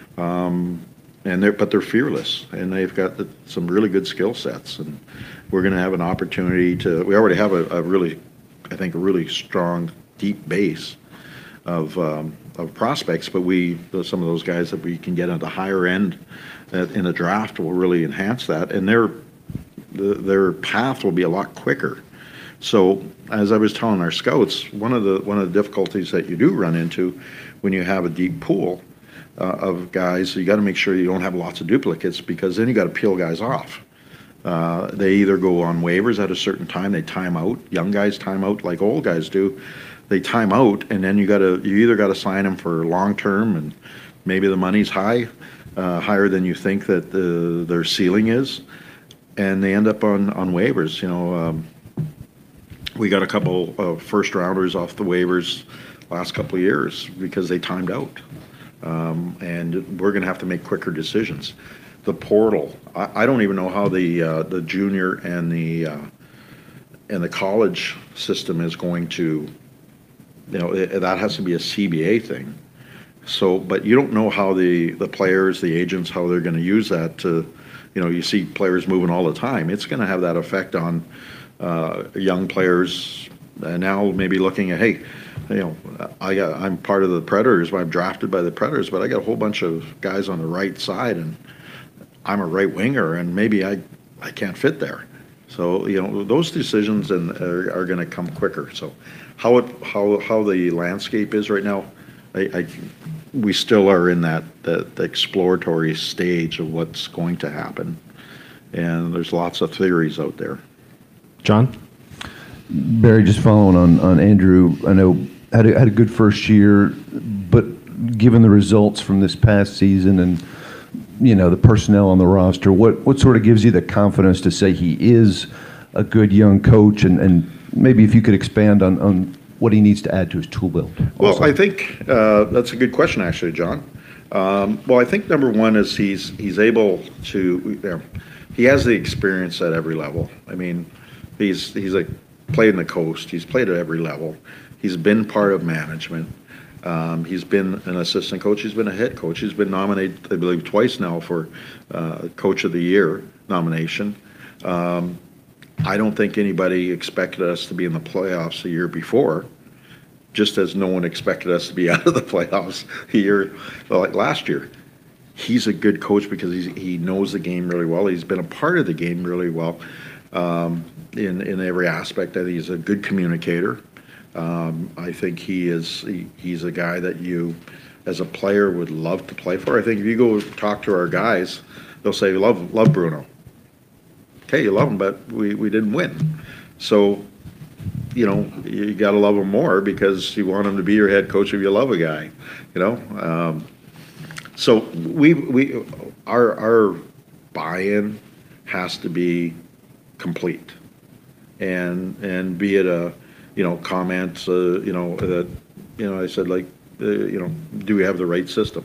S5: Um, And they're, but they're fearless, and they've got the, some really good skill sets. And we're going to have an opportunity to. We already have a, a really, I think, a really strong, deep base of um, of prospects. But we, some of those guys that we can get at the higher end uh, in the draft will really enhance that, and their the, their path will be a lot quicker So as I was telling our scouts, one of the one of the difficulties that you do run into when you have a deep pool uh, of guys, you got to make sure you don't have lots of duplicates, because then you got to peel guys off. Uh, they either go on waivers at a certain time, they time out. Young guys time out like old guys do. They time out, and then you got to you either got to sign them for long term, and maybe the money's high, uh, higher than you think that the, their ceiling is, and they end up on on waivers. You know, um, we got a couple of first rounders off the waivers last couple of years because they timed out, um, and we're going to have to make quicker decisions. The portal, I, I don't even know how the uh, the junior and the uh, and the college system is going to, you know, it, that has to be a C B A thing. So, but you don't know how the, the players, the agents, how they're going to use that to, you know, you see players moving all the time. It's going to have that effect on uh, young players. And now maybe looking at, hey, you know, I got, I'm part of the Predators, I'm drafted by the Predators, but I got a whole bunch of guys on the right side, and I'm a right winger, and maybe I, I can't fit there. So, you know, those decisions and are, are going to come quicker. So how it how how the landscape is right now, I, I we still are in that the, the exploratory stage of what's going to happen, and there's lots of theories out there.
S8: John?
S9: Barry, just following on, on Andrew, I know had a, had a good first year, but given the results from this past season and, you know, the personnel on the roster, what, what sort of gives you the confidence to say he is a good young coach, and, and maybe if you could expand on, on what he needs to add to his tool belt?
S5: Well,
S9: also.
S5: I think uh, that's a good question, actually, John. Um, well, I think number one is he's he's able to, you know, he has the experience at every level. I mean, he's he's like played in the coast. He's played at every level. He's been part of management. Um, he's been an assistant coach. He's been a head coach. He's been nominated, I believe, twice now for uh, Coach of the Year nomination. Um, I don't think anybody expected us to be in the playoffs a year before, just as no one expected us to be out of the playoffs a year like last year. He's a good coach because he's, he knows the game really well. He's been a part of the game really well um, in, in every aspect. I think he's a good communicator. Um, I think he is. He, he's a guy that you, as a player, would love to play for. I think if you go talk to our guys, they'll say, "Love, love Bruno." Okay, you love him, but we, we didn't win. So, you know, you got to love him more because you want him to be your head coach if you love a guy. You know, um, so we we our our buy-in has to be complete, and and be it a you know, comments, uh, you know, that, you know, I said, like, uh, you know, do we have the right system?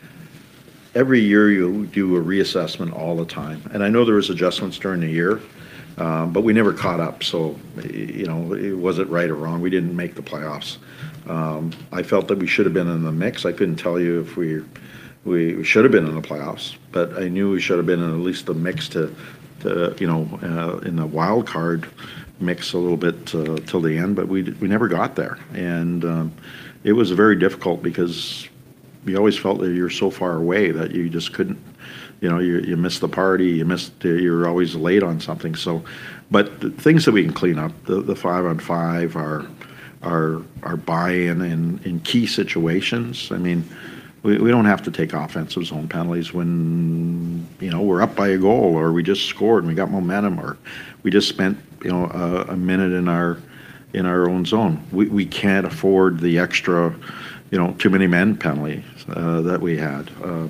S5: Every year you do a reassessment all the time. And I know there was adjustments during the year, um, but we never caught up. So, you know, was it right or wrong? We didn't make the playoffs. Um, I felt that we should have been in the mix. I couldn't tell you if we, we, we should have been in the playoffs, but I knew we should have been in at least the mix to, to you know, uh, in the wild card mix a little bit uh, till the end, but we we never got there, and um, it was very difficult because you always felt that you're so far away that you just couldn't, you know, you you missed the party, you missed, uh, you're always late on something. So, but the things that we can clean up, the the five on five, our our our buy-in in in key situations. I mean, we we don't have to take offensive zone penalties when, you know, we're up by a goal, or we just scored and we got momentum, or we just spent, you know, a, a minute in our in our own zone. We we can't afford the extra, you know, too many men penalty uh, that we had. Uh,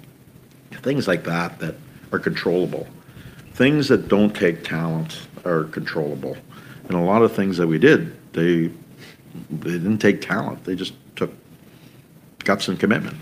S5: things like that that are controllable. Things that don't take talent are controllable. And a lot of things that we did, they they didn't take talent. They just took guts and commitment.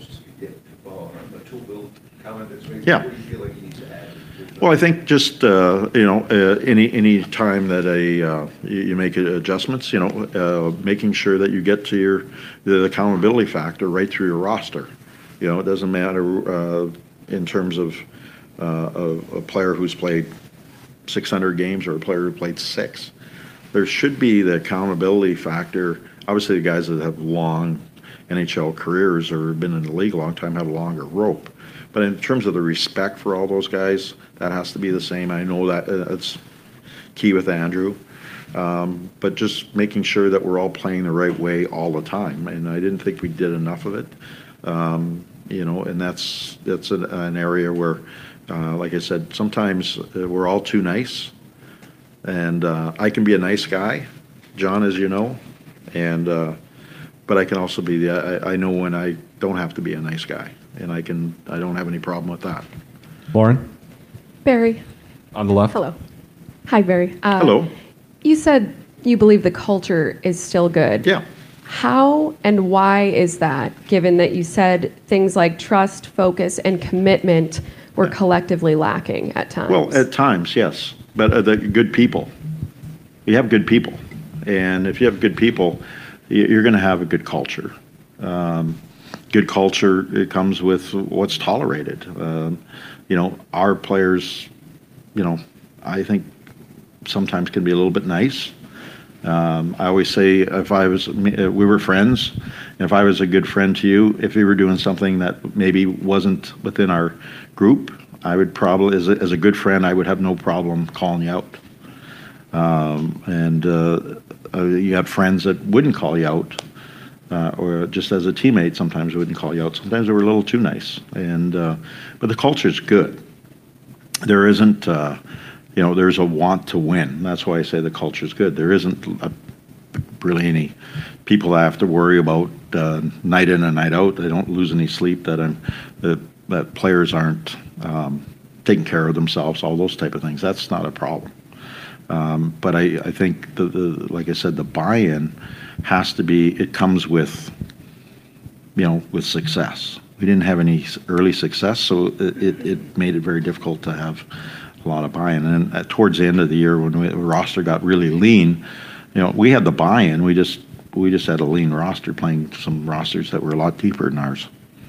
S5: Yeah. Well, I think just uh, you know uh, any any time that a uh, you, you make adjustments, you know, uh, making sure that you get to your the accountability factor right through your roster. You know, it doesn't matter uh, in terms of uh, a, a player who's played six hundred games or a player who played six. There should be the accountability factor. Obviously, the guys that have long N H L careers or been in the league a long time have a longer rope. But in terms of the respect for all those guys, that has to be the same. I know that uh, it's key with Andrew. Um, but just making sure that we're all playing the right way all the time. And I didn't think we did enough of it. Um, you know, and that's that's an, an area where, uh, like I said, sometimes uh, we're all too nice. And uh, I can be a nice guy, John, as you know, and uh, but I can also be the. I, I know when I don't have to be a nice guy, and I can. I don't have any problem with that.
S4: Lauren,
S8: Barry.
S4: on the left.
S8: Hello. Hi, Barry. Uh,
S5: Hello.
S8: You said you believe the culture is still good.
S5: Yeah.
S8: How and why is that, given that you said things like trust, focus, and commitment were collectively lacking at times?
S5: Well, at times, yes, but uh, the good people. You have good people, and if you have good people, y- you're going to have a good culture. Um, good culture, it comes with what's tolerated. Um, you know, our players, you know, I think sometimes can be a little bit nice. Um, I always say if I was, we were friends, and if I was a good friend to you, if you were doing something that maybe wasn't within our group, I would probably, as a, as a good friend, I would have no problem calling you out. Um, and uh, uh, you have friends that wouldn't call you out, uh, or just as a teammate, sometimes wouldn't call you out. Sometimes they were a little too nice. And uh, but the culture's good. There isn't. Uh, You know, there's a want to win. That's why I say the culture's good. There isn't a, really any people that have to worry about uh, night in and night out. They don't lose any sleep. That I'm, that that players aren't um, taking care of themselves. All those type of things. That's not a problem. Um, but I, I think the, the like I said, the buy-in has to be. It comes with, you know, with success. We didn't have any early success, so it, it, it made it very difficult to have a lot of buy-in. And then at, towards the end of the year, when we, the roster got really lean, you know, we had the buy-in. We just we just had a lean roster, playing some rosters that were a lot deeper than ours.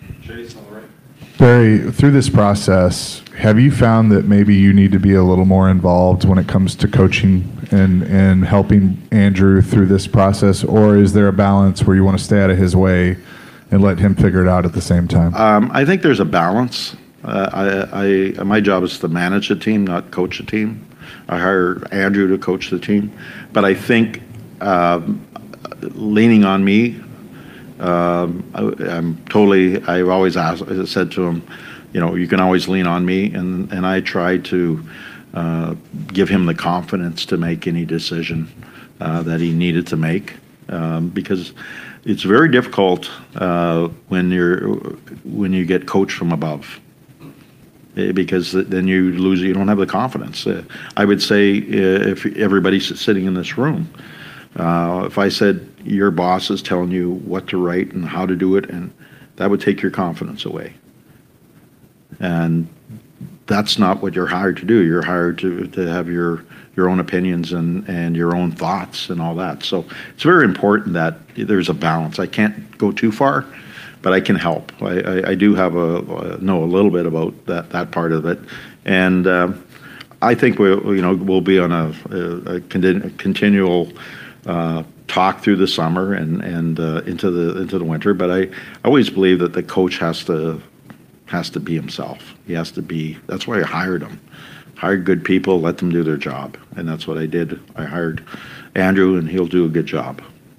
S10: Barry, through this process, have you found that maybe you need to be a little more involved when it comes to coaching and, and helping Andrew through this process, or is there a balance where you want to stay out of his way and let him figure it out at the same time?
S5: Um, I think there's a balance. Uh, I, I, my job is to manage a team, not coach a team. I hire Andrew to coach the team, but I think um, leaning on me, um, I, I'm totally. I've always asked, said to him, you know, you can always lean on me, and and I try to uh, give him the confidence to make any decision uh, that he needed to make, um, because it's very difficult uh, when you're when you get coached from above. Because then you lose, you don't have the confidence. Uh, I would say uh, if everybody's sitting in this room, uh, if I said your boss is telling you what to write and how to do it, and that would take your confidence away. And that's not what you're hired to do. You're hired to, to have your, your own opinions and, and your own thoughts and all that. So it's very important that there's a balance. I can't go too far, but I can help. I, I, I do have a uh, know a little bit about that that part of it, and uh, I think we you know we'll be on a, a, a continual uh, talk through the summer and and uh, into the into the winter. But I always believe that the coach has to has to be himself. He has to be. That's why I hired him. Hired good people, let them do their job, and that's what I did. I hired Andrew, and he'll do a good job.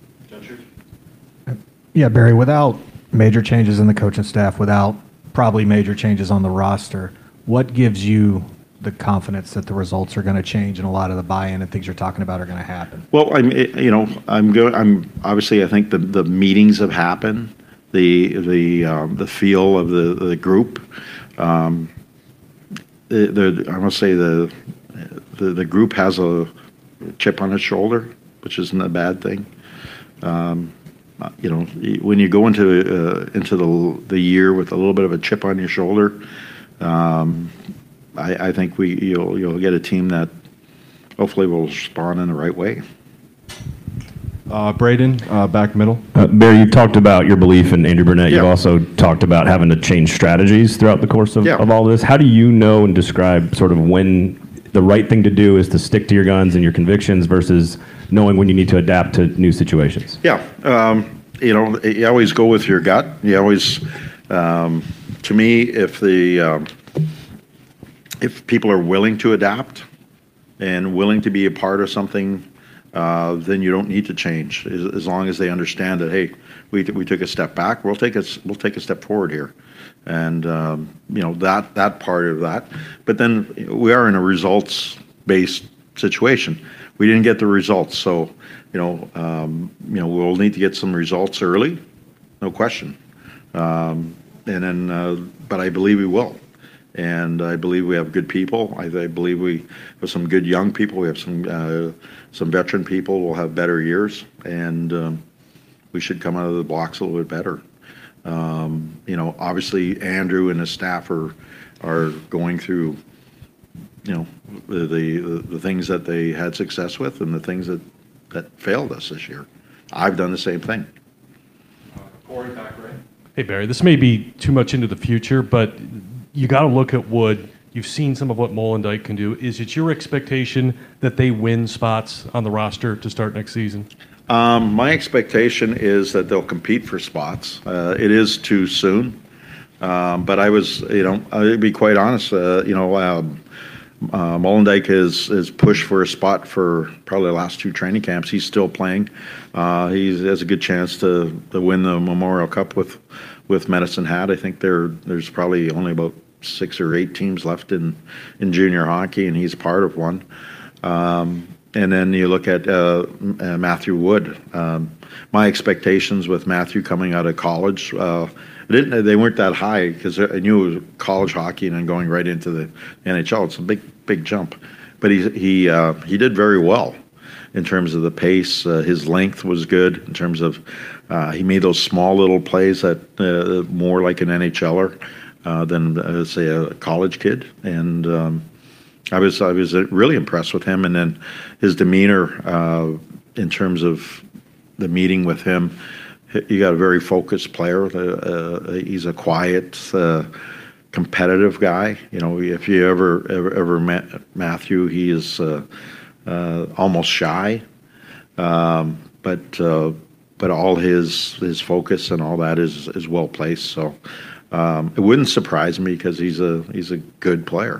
S11: Yeah, Barry. Without major changes in the coaching staff, without probably major changes on the roster, what gives you the confidence that the results are going to change and a lot of the buy-in and things you're talking about are going to happen?
S5: Well, I'm, you know, I'm going. I'm obviously. I think the the meetings have happened. The the um, the feel of the the group. Um, the, the I must say the, the the group has a chip on its shoulder, which isn't a bad thing. Um, Uh, you know, when you go into uh, into the the year with a little bit of a chip on your shoulder, um, I, I think we you'll you'll get a team that hopefully will respond in the right way.
S4: Uh, Braden, uh, back middle.
S12: Uh, Barry, you talked about your belief in Andrew Burnett.
S5: Yeah.
S12: You've also talked about having to change strategies throughout the course of,
S5: Yeah.
S12: of all this. How do you know and describe sort of when the right thing to do is to stick to your guns and your convictions versus knowing when you need to adapt to new situations?
S5: Yeah, um, you know, you always go with your gut. You always, um, to me, if the um, if people are willing to adapt and willing to be a part of something uh, then you don't need to change. As, as long as they understand that, hey, we we took a step back, we'll take a we'll take a step forward here, and um, you know that that part of that. But then we are in a results-based situation. We didn't get the results, so you know um, you know we'll need to get some results early, no question. Um, and then, uh, but I believe we will. And I believe we have good people. I, I believe we have some good young people. We have some uh, some veteran people. We'll have better years, and um, we should come out of the blocks a little bit better. Um, you know, obviously Andrew and his staff are are going through, you know, the, the the things that they had success with and the things that that failed us this year. I've done the same thing.
S13: Corey, back right. Hey Barry, this may be too much into the future, but you got to look at Wood. You've seen some of what Molendyke can do. Is it your expectation that they win spots on the roster to start next season?
S5: Um, my expectation is that they'll compete for spots. Uh, it is too soon, um, but I was, you know, I'll be quite honest. Uh, you know, um, uh, Molendyke has has pushed for a spot for probably the last two training camps. He's still playing. Uh, he has a good chance to to win the Memorial Cup with with Medicine Hat. I think there there's probably only about six or eight teams left in, in junior hockey, and he's part of one. Um, and then you look at uh, uh, Matthew Wood. Um, my expectations with Matthew coming out of college, uh, didn't they weren't that high because I knew it was college hockey and then going right into the N H L. It's a big big jump, but he he uh, he did very well in terms of the pace. Uh, his length was good in terms of uh, he made those small little plays that uh, more like an NHLer. Uh, than uh, say a college kid, and um, I was I was really impressed with him, and then his demeanor uh, in terms of the meeting with him. You got a very focused player. Uh, he's a quiet, uh, competitive guy. You know, if you ever ever, ever met Matthew, he is uh, uh, almost shy, um, but uh, but all his his focus and all that is is well placed. So. Um, it wouldn't surprise me because he's a he's a good player.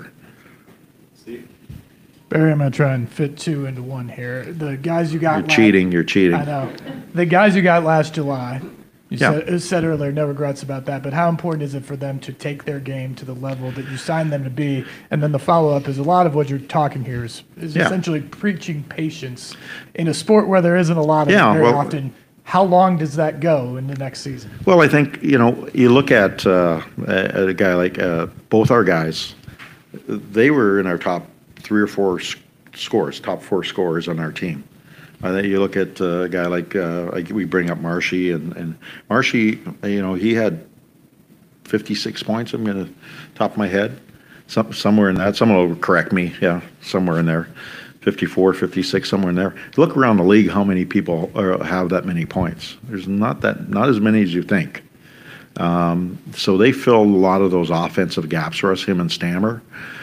S14: Barry, I'm going to try and fit two into one here. The guys you got.
S5: You're
S14: last,
S5: cheating. You're cheating.
S14: I know. The guys you got last July. You
S5: yeah.
S14: said, said earlier, no regrets about that. But how important is it for them to take their game to the level that you signed them to be? And then the follow-up is a lot of what you're talking here is, is
S5: yeah.
S14: essentially preaching patience in a sport where there isn't a lot of
S5: yeah,
S14: it very
S5: well,
S14: often. How long does that go in the next season?
S5: Well, I think, you know, you look at, uh, at a guy like uh, both our guys, they were in our top three or four sc- scores, top four scorers on our team. I think you look at uh, a guy like, uh, like we bring up Marshy, and, and Marshy, you know, he had fifty-six points, I'm going to top of my head, Some, somewhere in that. Someone will correct me, yeah, somewhere in there. fifty-four, fifty-six, somewhere in there. Look around the league, how many people are, have that many points? There's not that, not as many as you think. Um, so they filled a lot of those offensive gaps for us, him and Stammer.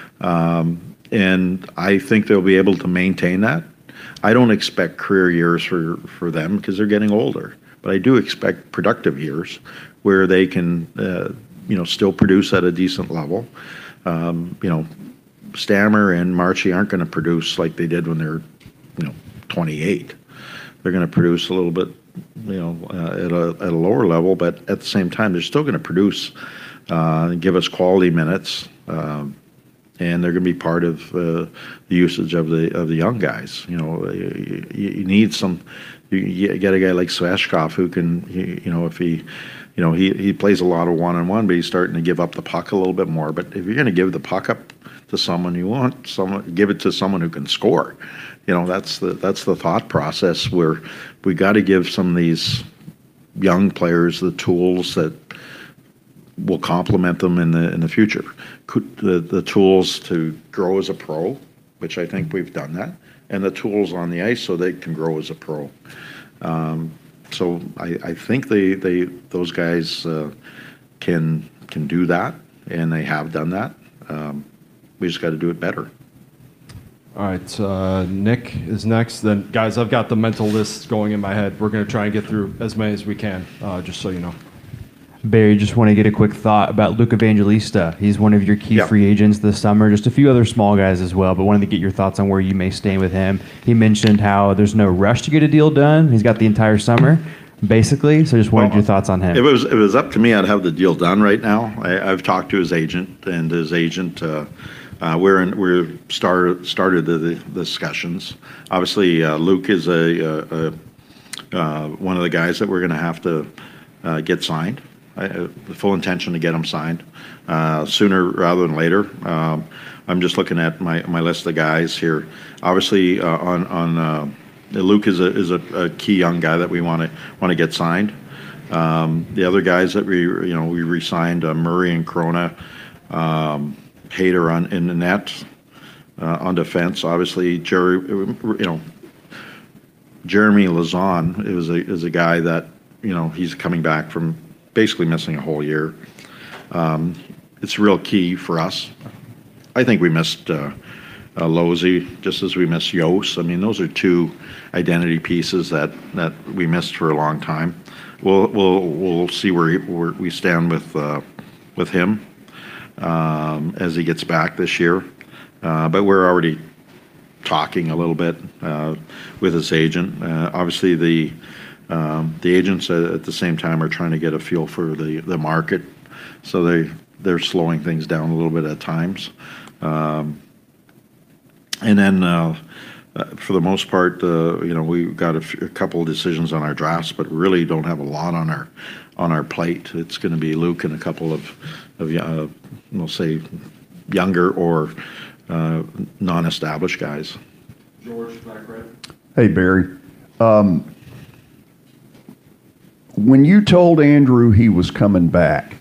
S5: Um, and I think they'll be able to maintain that. I don't expect career years for, for them because they're getting older. But I do expect productive years where they can, uh, you know, still produce at a decent level. Um, you know, Stammer and Marshy aren't going to produce like they did when they're, you know, twenty-eight. They're going to produce a little bit, you know, uh, at a at a lower level, but at the same time, they're still going to produce, uh, and give us quality minutes, um, and they're going to be part of uh, the usage of the of the young guys. You know, you, you need some. You, you get a guy like Sveshkov who can, he, you know, if he. You know, he, he plays a lot of one-on-one, but he's starting to give up the puck a little bit more. But if you're going to give the puck up to someone, you want someone give it to someone who can score. You know, that's the that's the thought process where we got to give some of these young players the tools that will complement them in the in the future. The the tools to grow as a pro, which I think we've done that, and the tools on the ice so they can grow as a pro. Um, So I, I think they, they those guys uh, can can do that, and they have done that. Um, we just got to do it better.
S13: All right, uh, Nick is next. Then, guys, I've got the mental list going in my head. We're going to try and get through as many as we can, uh, just so you know.
S15: Barry, just want to get a quick thought about Luke Evangelista. He's one of your key
S5: Yeah.
S15: free agents this summer. Just a few other small guys as well, but wanted to get your thoughts on where you may stand with him. He mentioned how there's no rush to get a deal done. He's got the entire summer, basically. So just wanted
S5: Well,
S15: your thoughts on him.
S5: If it was if it was up to me, I'd have the deal done right now. I, I've talked to his agent, and his agent, uh, uh, we're in, we're started started the, the discussions. Obviously, uh, Luke is a, a, a uh, one of the guys that we're going to have to uh, get signed. I, uh, the full intention to get him signed uh, sooner rather than later. Um, I'm just looking at my, my list of guys here. Obviously, uh, on on uh, Luke is a is a, a key young guy that we want to want to get signed. Um, the other guys that we you know we re-signed uh, Murray and Corona, um, Hader on in the net uh, on defense. Obviously, Jerry, you know Jeremy Lazon is a is a guy that you know he's coming back from basically missing a whole year. Um, it's real key for us. I think we missed uh, uh, Losey just as we missed Yos. I mean, those are two identity pieces that, that we missed for a long time. We'll we'll we'll see where, he, where we stand with uh, with him um, as he gets back this year. Uh, but we're already talking a little bit uh, with his agent. Uh, obviously, the Um, the agents uh, at the same time are trying to get a feel for the, the market, so they they're slowing things down a little bit at times. Um, and then, uh, uh, for the most part, uh, you know, we've got a, f- a couple of decisions on our drafts, but really don't have a lot on our on our plate. It's going to be Luke and a couple of of uh, we'll say younger or uh, non-established guys.
S4: George, back right.
S9: Hey, Barry. Um, when you told Andrew he was coming back,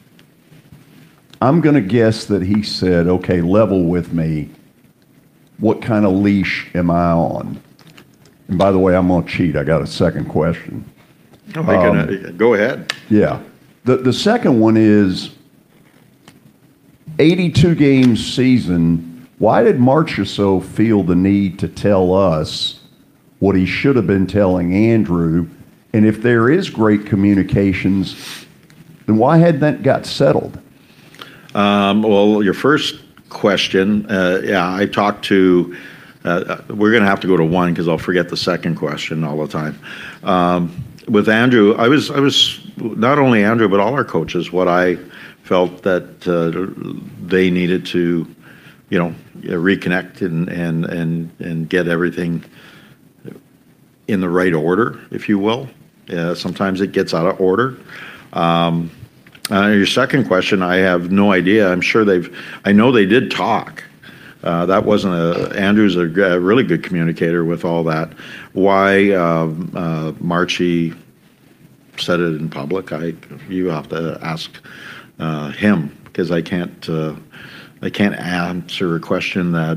S9: I'm going to guess that he said, okay, level with me. What kind of leash am I on? And by the way, I'm going to cheat. I got a second question.
S5: Oh, um, gonna, go ahead.
S9: Yeah. The, the second one is eighty-two games season. Why did Marchessault feel the need to tell us what he should have been telling Andrew? And if there is great communications, then why hadn't that got settled?
S5: Um, well, your first question, uh, yeah, I talked to, uh, we're going to have to go to one because I'll forget the second question all the time. Um, with Andrew, I was, I was not only Andrew, but all our coaches, what I felt that uh, they needed to, you know, reconnect and, and, and, and get everything in the right order, if you will. Uh, sometimes it gets out of order. Um, uh, your second question, I have no idea. I'm sure they've, I know they did talk. Uh, that wasn't a, Andrew's a, a really good communicator with all that. Why uh, uh, Marchie said it in public, I, you have to ask uh, him, because I can't, uh, I can't answer a question that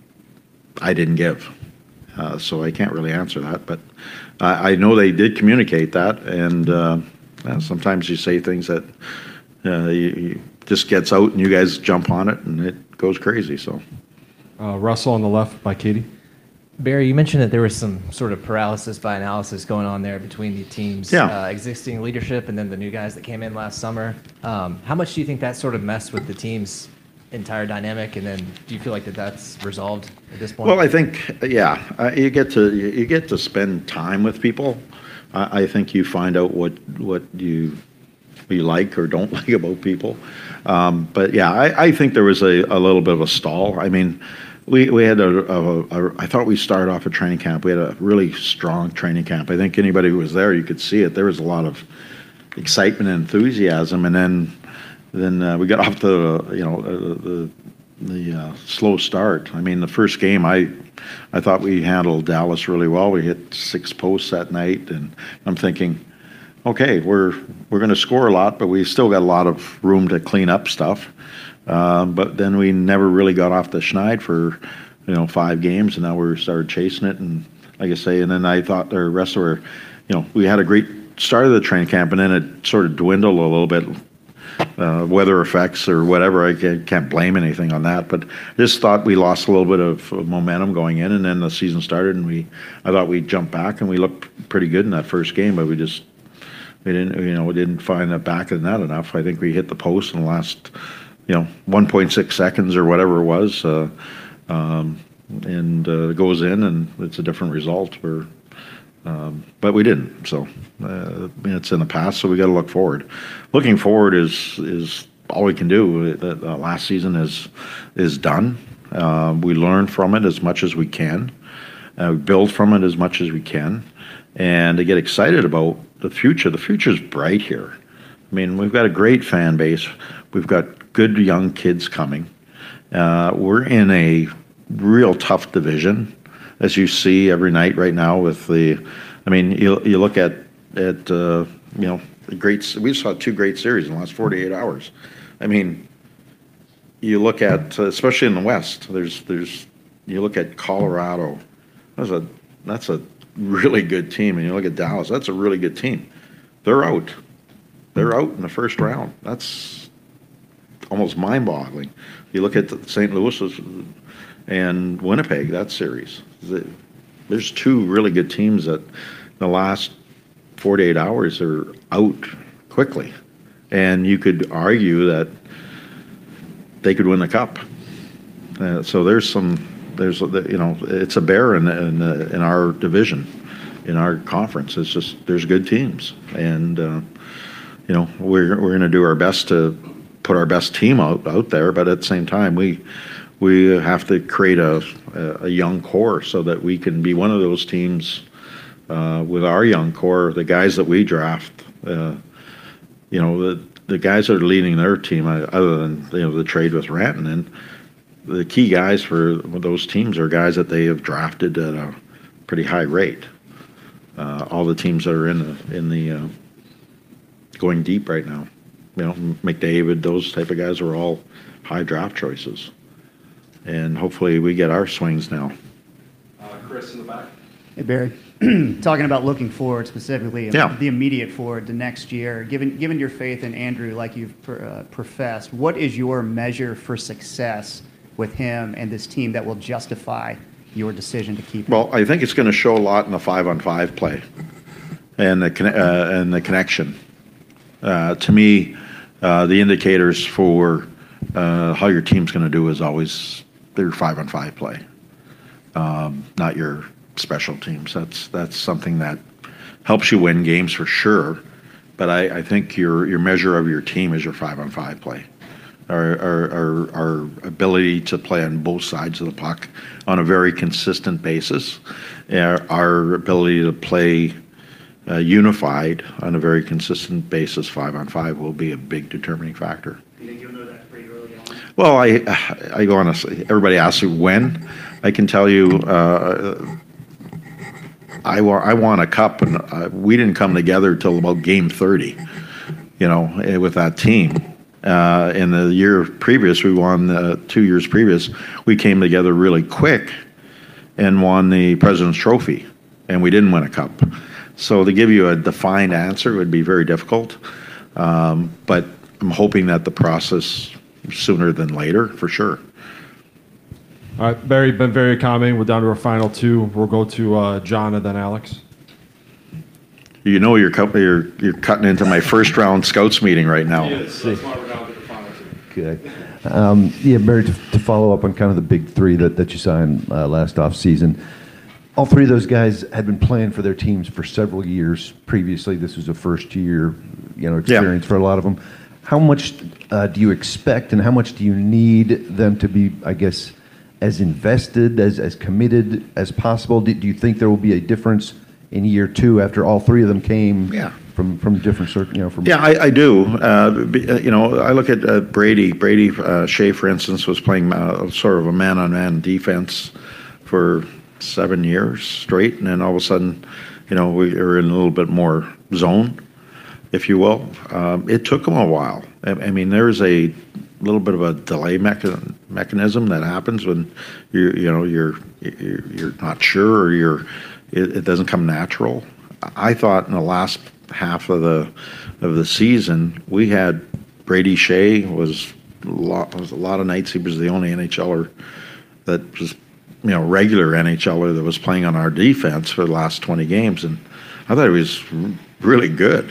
S5: I didn't give. Uh, so I can't really answer that, but uh, I know they did communicate that, and uh, uh, sometimes you say things that uh, you, you just gets out, and you guys jump on it, and it goes crazy. So,
S4: uh, Russell on the left by Katie.
S16: Barry, you mentioned that there was some sort of paralysis by analysis going on there between the team's
S5: yeah.
S16: uh, existing leadership and then the new guys that came in last summer. Um, how much do you think that sort of messed with the team's entire dynamic, and then do you feel like that that's resolved at this point?
S5: Well, I think, yeah, uh, you get to you get to spend time with people. Uh, I think you find out what what you you like or don't like about people. Um, but yeah, I, I think there was a, a little bit of a stall. I mean, we we had a, a, a I thought we started off a training camp. We had a really strong training camp. I think anybody who was there, you could see it. There was a lot of excitement and enthusiasm, and then. Then uh, we got off to you know uh, the the uh, slow start. I mean, the first game, I I thought we handled Dallas really well. We hit six posts that night, and I'm thinking, okay, we're we're going to score a lot, but we still got a lot of room to clean up stuff. Um, but then we never really got off the schneid for you know five games, and now we started chasing it. And like I say, and then I thought the rest of our, you know, we had a great start of the training camp, and then it sort of dwindled a little bit. Uh, weather effects or whatever, I can't, can't blame anything on that. But just thought we lost a little bit of, of momentum going in, and then the season started, and we, I thought we jumped back, and we looked pretty good in that first game, but we just We didn't, you know, we didn't find the back of the net enough. I think we hit the post in the last, you know, one point six seconds or whatever it was, uh, um, and uh, it goes in, and it's a different result. We're, um, but we didn't. So uh, it's in the past. So we got to look forward. Looking forward is is all we can do. The, the last season is is done. Uh, we learn from it as much as we can. Uh, build from it as much as we can, and to get excited about the future. The future's bright here. I mean, we've got a great fan base. We've got good young kids coming. Uh, we're in a real tough division, as you see every night right now. With the, I mean, you you look at at uh, you know the great. We saw two great series in the last forty-eight hours. I mean, you look at uh, especially in the West. There's there's you look at Colorado. That's a that's a really good team, and you look at Dallas. That's a really good team. They're out. They're out in the first round. That's almost mind-boggling. You look at Saint Louis and Winnipeg. That series. There's two really good teams that in the last forty-eight hours are out quickly, and you could argue that they could win the cup. Uh, so there's some. There's, you know, it's a bear in in, uh, in our division, in our conference. It's just there's good teams, and uh, you know we're we're going to do our best to put our best team out out there. But at the same time, we we have to create a a young core so that we can be one of those teams uh, with our young core, the guys that we draft. Uh, you know, the the guys that are leading their team, uh, other than you know the trade with Rantanen. The key guys for those teams are guys that they have drafted at a pretty high rate. Uh, all the teams that are in the in the uh, going deep right now, you know, McDavid, those type of guys are all high draft choices, and hopefully we get our swings now.
S17: Uh, Chris in the back.
S18: Hey Barry, talking about looking forward specifically,
S5: yeah.
S18: the immediate forward to next year. Given given your faith in Andrew, like you've pr- uh, professed, what is your measure for success with him and this team that will justify your decision to keep him?
S5: Well, I think it's going to show a lot in the five-on-five play and the con- uh, and the connection. Uh, to me, uh, the indicators for uh, how your team's going to do is always their five-on-five play, um, not your special teams. That's that's something that helps you win games for sure. But I, I think your your measure of your team is your five-on-five play. Our, our, our, our ability to play on both sides of the puck on a very consistent basis, our, our ability to play uh, unified on a very consistent basis, five on five, will be a big determining factor.
S18: Do you think you'll know that pretty early on?
S5: Well, I, I go on a, everybody asks me when. I can tell you, uh, I, wa- I won a cup, and uh, we didn't come together till about game thirty, you know, with that team. Uh, in the year previous, we won, uh, two years previous, we came together really quick and won the President's Trophy, and we didn't win a cup. So to give you a defined answer would be very difficult, um, but I'm hoping that the process sooner than later, for sure.
S4: All right, Barry, been very accommodating. We're down to our final two. We'll go to uh, John and then Alex.
S5: You know you're, cu- you're, you're cutting into my first round scouts meeting right now.
S4: Yes, that's why we're down to the final two.
S9: Good. Um, yeah, Barry, to, to follow up on kind of the big three that, that you signed uh, last offseason, all three of those guys had been playing for their teams for several years previously. This was a first-year, you know, experience yeah. for a lot of them. How much uh, do you expect, and how much do you need them to be, I guess, as invested, as as committed as possible? Do, do you think there will be a difference in year two after all three of them came
S5: yeah.
S9: from, from different circles? You know, from
S5: yeah, I, I do. Uh, you know, I look at uh, Brady. Brady uh, Shea, for instance, was playing uh, sort of a man-on-man defense for seven years straight, and then all of a sudden, you know, we were in a little bit more zone, if you will. Um, it took him a while. I, I mean, there's a little bit of a delay mecha- mechanism that happens when you you know you're you're, you're not sure, or you're It, it doesn't come natural. I thought in the last half of the of the season, we had Brady Shea was a lot, was a lot of nights he was the only NHLer that was, you know, regular NHLer that was playing on our defense for the last twenty games, and I thought he was really good.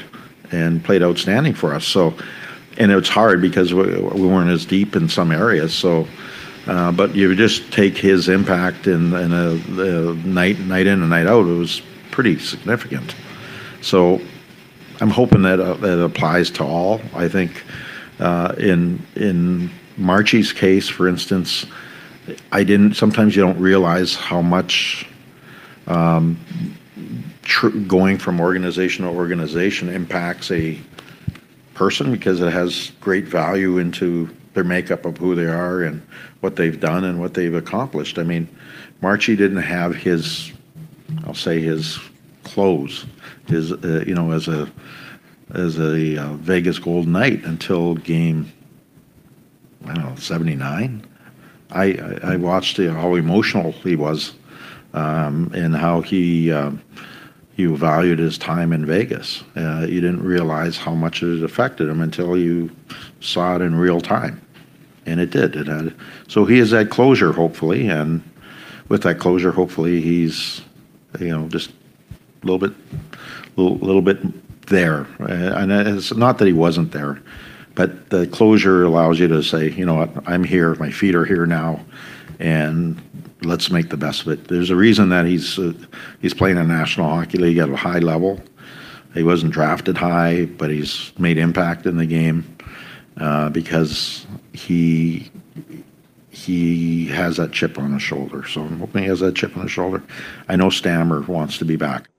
S5: and played outstanding for us. So, and it's hard because we, we weren't as deep in some areas. So, uh, but you just take his impact in, in a, a night night in and night out. It was pretty significant. So, I'm hoping that uh, that applies to all. I think uh, in in Marchie's case, for instance, I didn't. Sometimes you don't realize how much. Um, tr- going from organization to organization impacts a person because it has great value into their makeup of who they are and what they've done and what they've accomplished. I mean, Marchie didn't have his, I'll say his clothes, his uh, you know, as a as a uh, Vegas Golden Knight until game, I don't know, seventy-nine. I, I, I watched uh, how emotional he was. Um, and how he uh, he valued his time in Vegas. Uh, you didn't realize how much it affected him until you saw it in real time, and it did. It had so he has that closure, hopefully, and with that closure, hopefully, he's you know just a little bit, little, little bit there. Uh, and it's not that he wasn't there, but the closure allows you to say, you know what, I'm here. My feet are here now, and let's make the best of it. There's a reason that he's uh, he's playing in the National Hockey League at a high level. He wasn't drafted high, but he's made impact in the game uh, because he he has that chip on his shoulder. So I'm hoping he has that chip on his shoulder. I know Stammer wants to be back.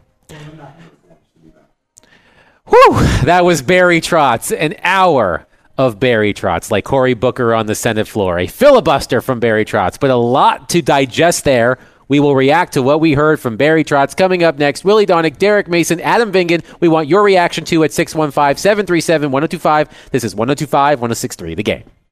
S1: Whew, that was Barry Trotz, an hour of Barry Trotz, like Cory Booker on the Senate floor. A filibuster from Barry Trotz, but a lot to digest there. We will react to what we heard from Barry Trotz coming up next. Willie Donick, Derek Mason, Adam Vingan. We want your reaction to at six one five, seven three seven, one oh two five. This is one oh two five, one oh six three, The Game.